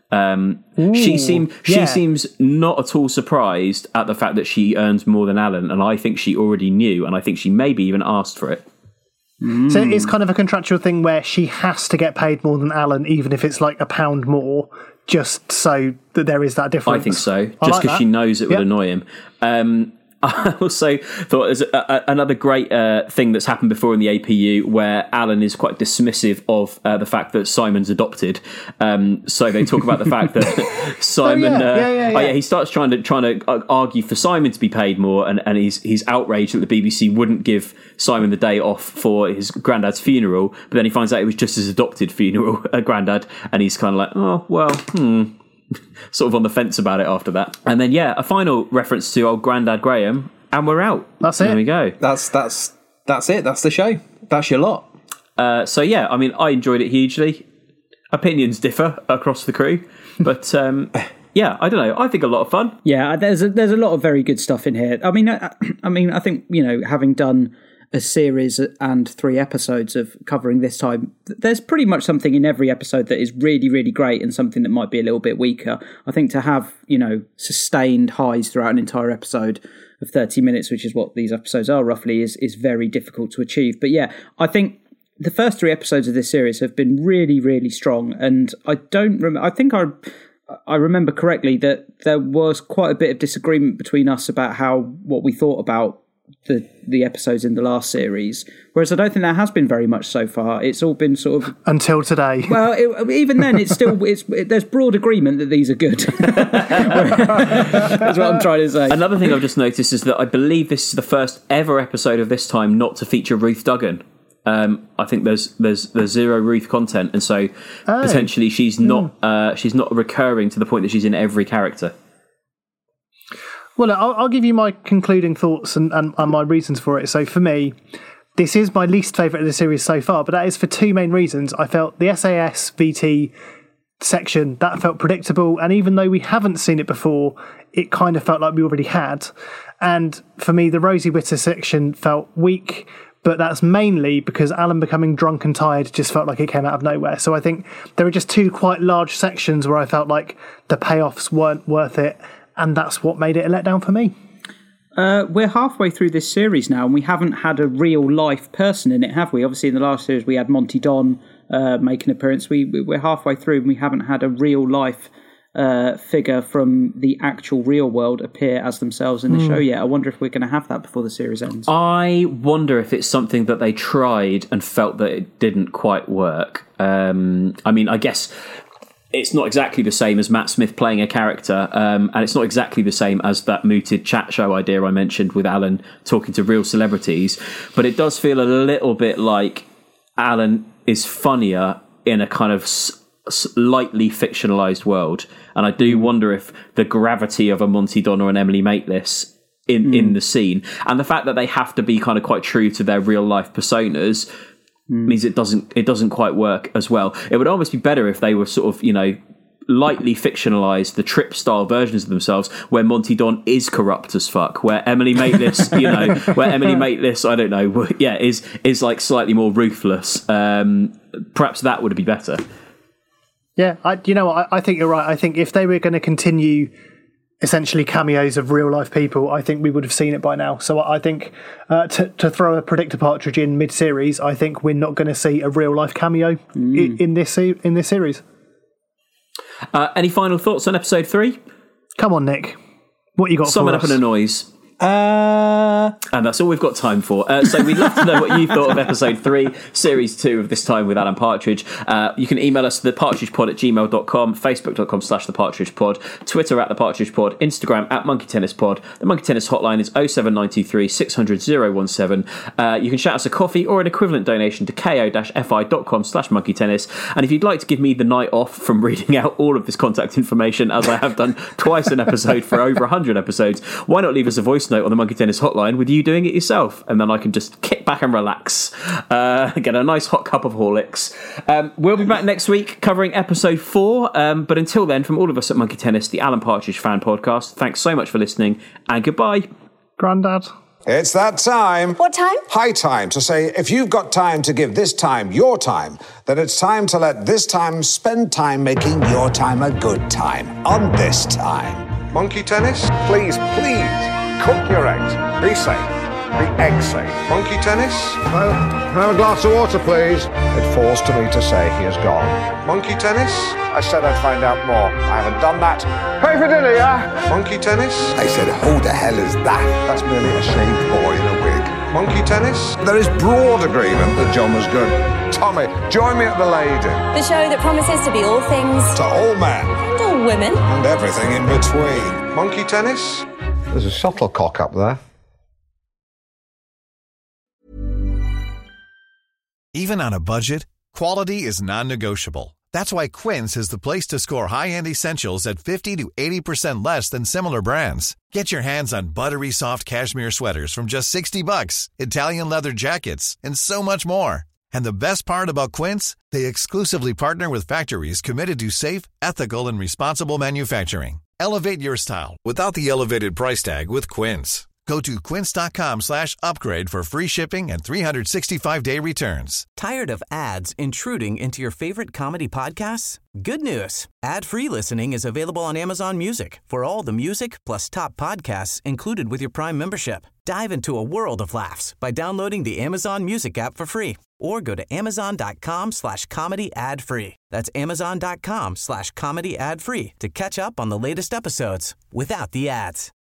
Um, Ooh, she seem she yeah. seems not at all surprised at the fact that she earns more than Alan, and I think she already knew, and I think she maybe even asked for it. Mm. So it's kind of a contractual thing where she has to get paid more than Alan, even if it's like a pound more, just so that there is that difference. I think so, just I because like she knows it would Yep. annoy him. Um, I also thought there's a, a, another great uh, thing that's happened before in the A P U where Alan is quite dismissive of uh, the fact that Simon's adopted. Um, so they talk about the fact that Simon, Oh, yeah. uh, Yeah, yeah, oh, yeah. yeah, he starts trying to trying to argue for Simon to be paid more, and, and he's he's outraged that the B B C wouldn't give Simon the day off for his granddad's funeral. But then he finds out it was just his adopted funeral, uh, granddad, and he's kind of like, oh well, hmm. sort of on the fence about it after that. And then, yeah, a final reference to old Grandad Graham, and we're out. That's it. it. There we go. That's that's that's it. That's the show. That's your lot. Uh, so, yeah, I mean, I enjoyed it hugely. Opinions differ across the crew, but um, yeah, I don't know. I think a lot of fun. Yeah, there's a, there's a lot of very good stuff in here. I mean, I, I mean, I think, you know, having done a series and three episodes of covering this time, there's pretty much something in every episode that is really, really great and something that might be a little bit weaker. I think to have, you know, sustained highs throughout an entire episode of thirty minutes, which is what these episodes are roughly, is is very difficult to achieve. But yeah, I think the first three episodes of this series have been really, really strong. And I don't remember, I think I, I remember correctly that there was quite a bit of disagreement between us about how, what we thought about the the episodes in the last series, whereas I don't think there has been very much so far. It's all been sort of until today. Well, it, even then, it's still it's it, there's broad agreement that these are good. That's what I'm trying to say. Another thing I've just noticed is that I believe this is the first ever episode of this time not to feature Ruth Duggan. Um, I think there's there's there's zero Ruth content, and so Oh. potentially she's not uh, she's not recurring to the point that she's in every character. Well, I'll, I'll give you my concluding thoughts and, and, and my reasons for it. So for me, this is my least favourite of the series so far, but that is for two main reasons. I felt the S A S V T section, that felt predictable, and even though we haven't seen it before, it kind of felt like we already had. And for me, the Rosie Witter section felt weak, but that's mainly because Alan becoming drunk and tired just felt like it came out of nowhere. So I think there are just two quite large sections where I felt like the payoffs weren't worth it, and that's what made it a letdown for me. Uh, we're halfway through this series now, and we haven't had a real life person in it, have we? Obviously, in the last series, we had Monty Don uh, make an appearance. We we're halfway through, and we haven't had a real life uh, figure from the actual real world appear as themselves in the Mm. show yet. I wonder if we're going to have that before the series ends. I wonder if it's something that they tried and felt that it didn't quite work. Um, I mean, I guess it's not exactly the same as Matt Smith playing a character, um, and it's not exactly the same as that mooted chat show idea I mentioned with Alan talking to real celebrities, but it does feel a little bit like Alan is funnier in a kind of s- slightly fictionalized world, and I do wonder if the gravity of a Monty Don or an Emily Maitlis in, mm. in the scene, and the fact that they have to be kind of quite true to their real life personas, means it doesn't it doesn't quite work as well. It would almost be better if they were sort of, you know, lightly fictionalised, the Trip style versions of themselves, where Monty Don is corrupt as fuck, where Emily Maitlis, you know, where Emily Maitlis, I don't know, yeah, is is like slightly more ruthless. Um, perhaps that would be better. Yeah, I, you know what, I, I think you're right. I think if they were going to continue essentially cameos of real life people, I think we would have seen it by now. So I think uh, to, to throw a Predictor Partridge in mid-series, I think we're not going to see a real life cameo mm. in, in this in this series. Uh, any final thoughts on episode three? Come on, Nick. What you got Sum for it us? up in a noise. Uh... And that's all we've got time for. Uh, so we'd love to know what you thought of episode three, series two of This Time with Alan Partridge. Uh, you can email us to thepartridgepod at gmail dot com, facebook.com slash thepartridgepod, Twitter at thepartridgepod, Instagram at monkeytennispod. The Monkey Tennis hotline is oh seven nine two three, six hundred, oh one seven. Uh, you can shout us a coffee or an equivalent donation to ko-fi.com slash monkeytennis. And if you'd like to give me the night off from reading out all of this contact information, as I have done twice an episode for over one hundred episodes, why not leave us a voice note on the Monkey Tennis hotline with you doing it yourself, and then I can just kick back and relax, uh, get a nice hot cup of Horlicks. Um, we'll be back next week covering episode four, um, but until then, from all of us at Monkey Tennis, the Alan Partridge Fan Podcast, thanks so much for listening, and goodbye. Grandad. It's that time. What time? High time to say if you've got time to give this time your time, then it's time to let this time spend time making your time a good time on this time. Monkey tennis? Please, please, cook your eggs. Be safe. Be egg safe. Monkey tennis? No. Can I have a glass of water, please? It falls to me to say he is gone. Monkey tennis? I said I'd find out more. I haven't done that. Pay for dinner, yeah? Monkey tennis? I said, who the hell is that? That's merely a shaved boy in a wig. Monkey tennis? There is broad agreement that John was good. Tommy, join me at the Lady. The show that promises to be all things. To all men. And all women. And everything in between. Monkey tennis? There's a shuttlecock up there. Even on a budget, quality is non-negotiable. That's why Quince is the place to score high-end essentials at fifty to eighty percent less than similar brands. Get your hands on buttery soft cashmere sweaters from just sixty bucks, Italian leather jackets, and so much more. And the best part about Quince, they exclusively partner with factories committed to safe, ethical, and responsible manufacturing. Elevate your style without the elevated price tag with Quince. Go to quince.com slash upgrade for free shipping and three sixty-five day returns. Tired of ads intruding into your favorite comedy podcasts? Good news. Ad-free listening is available on Amazon Music for all the music plus top podcasts included with your Prime membership. Dive into a world of laughs by downloading the Amazon Music app for free or go to amazon.com slash comedy ad free. That's amazon.com slash comedy ad free to catch up on the latest episodes without the ads.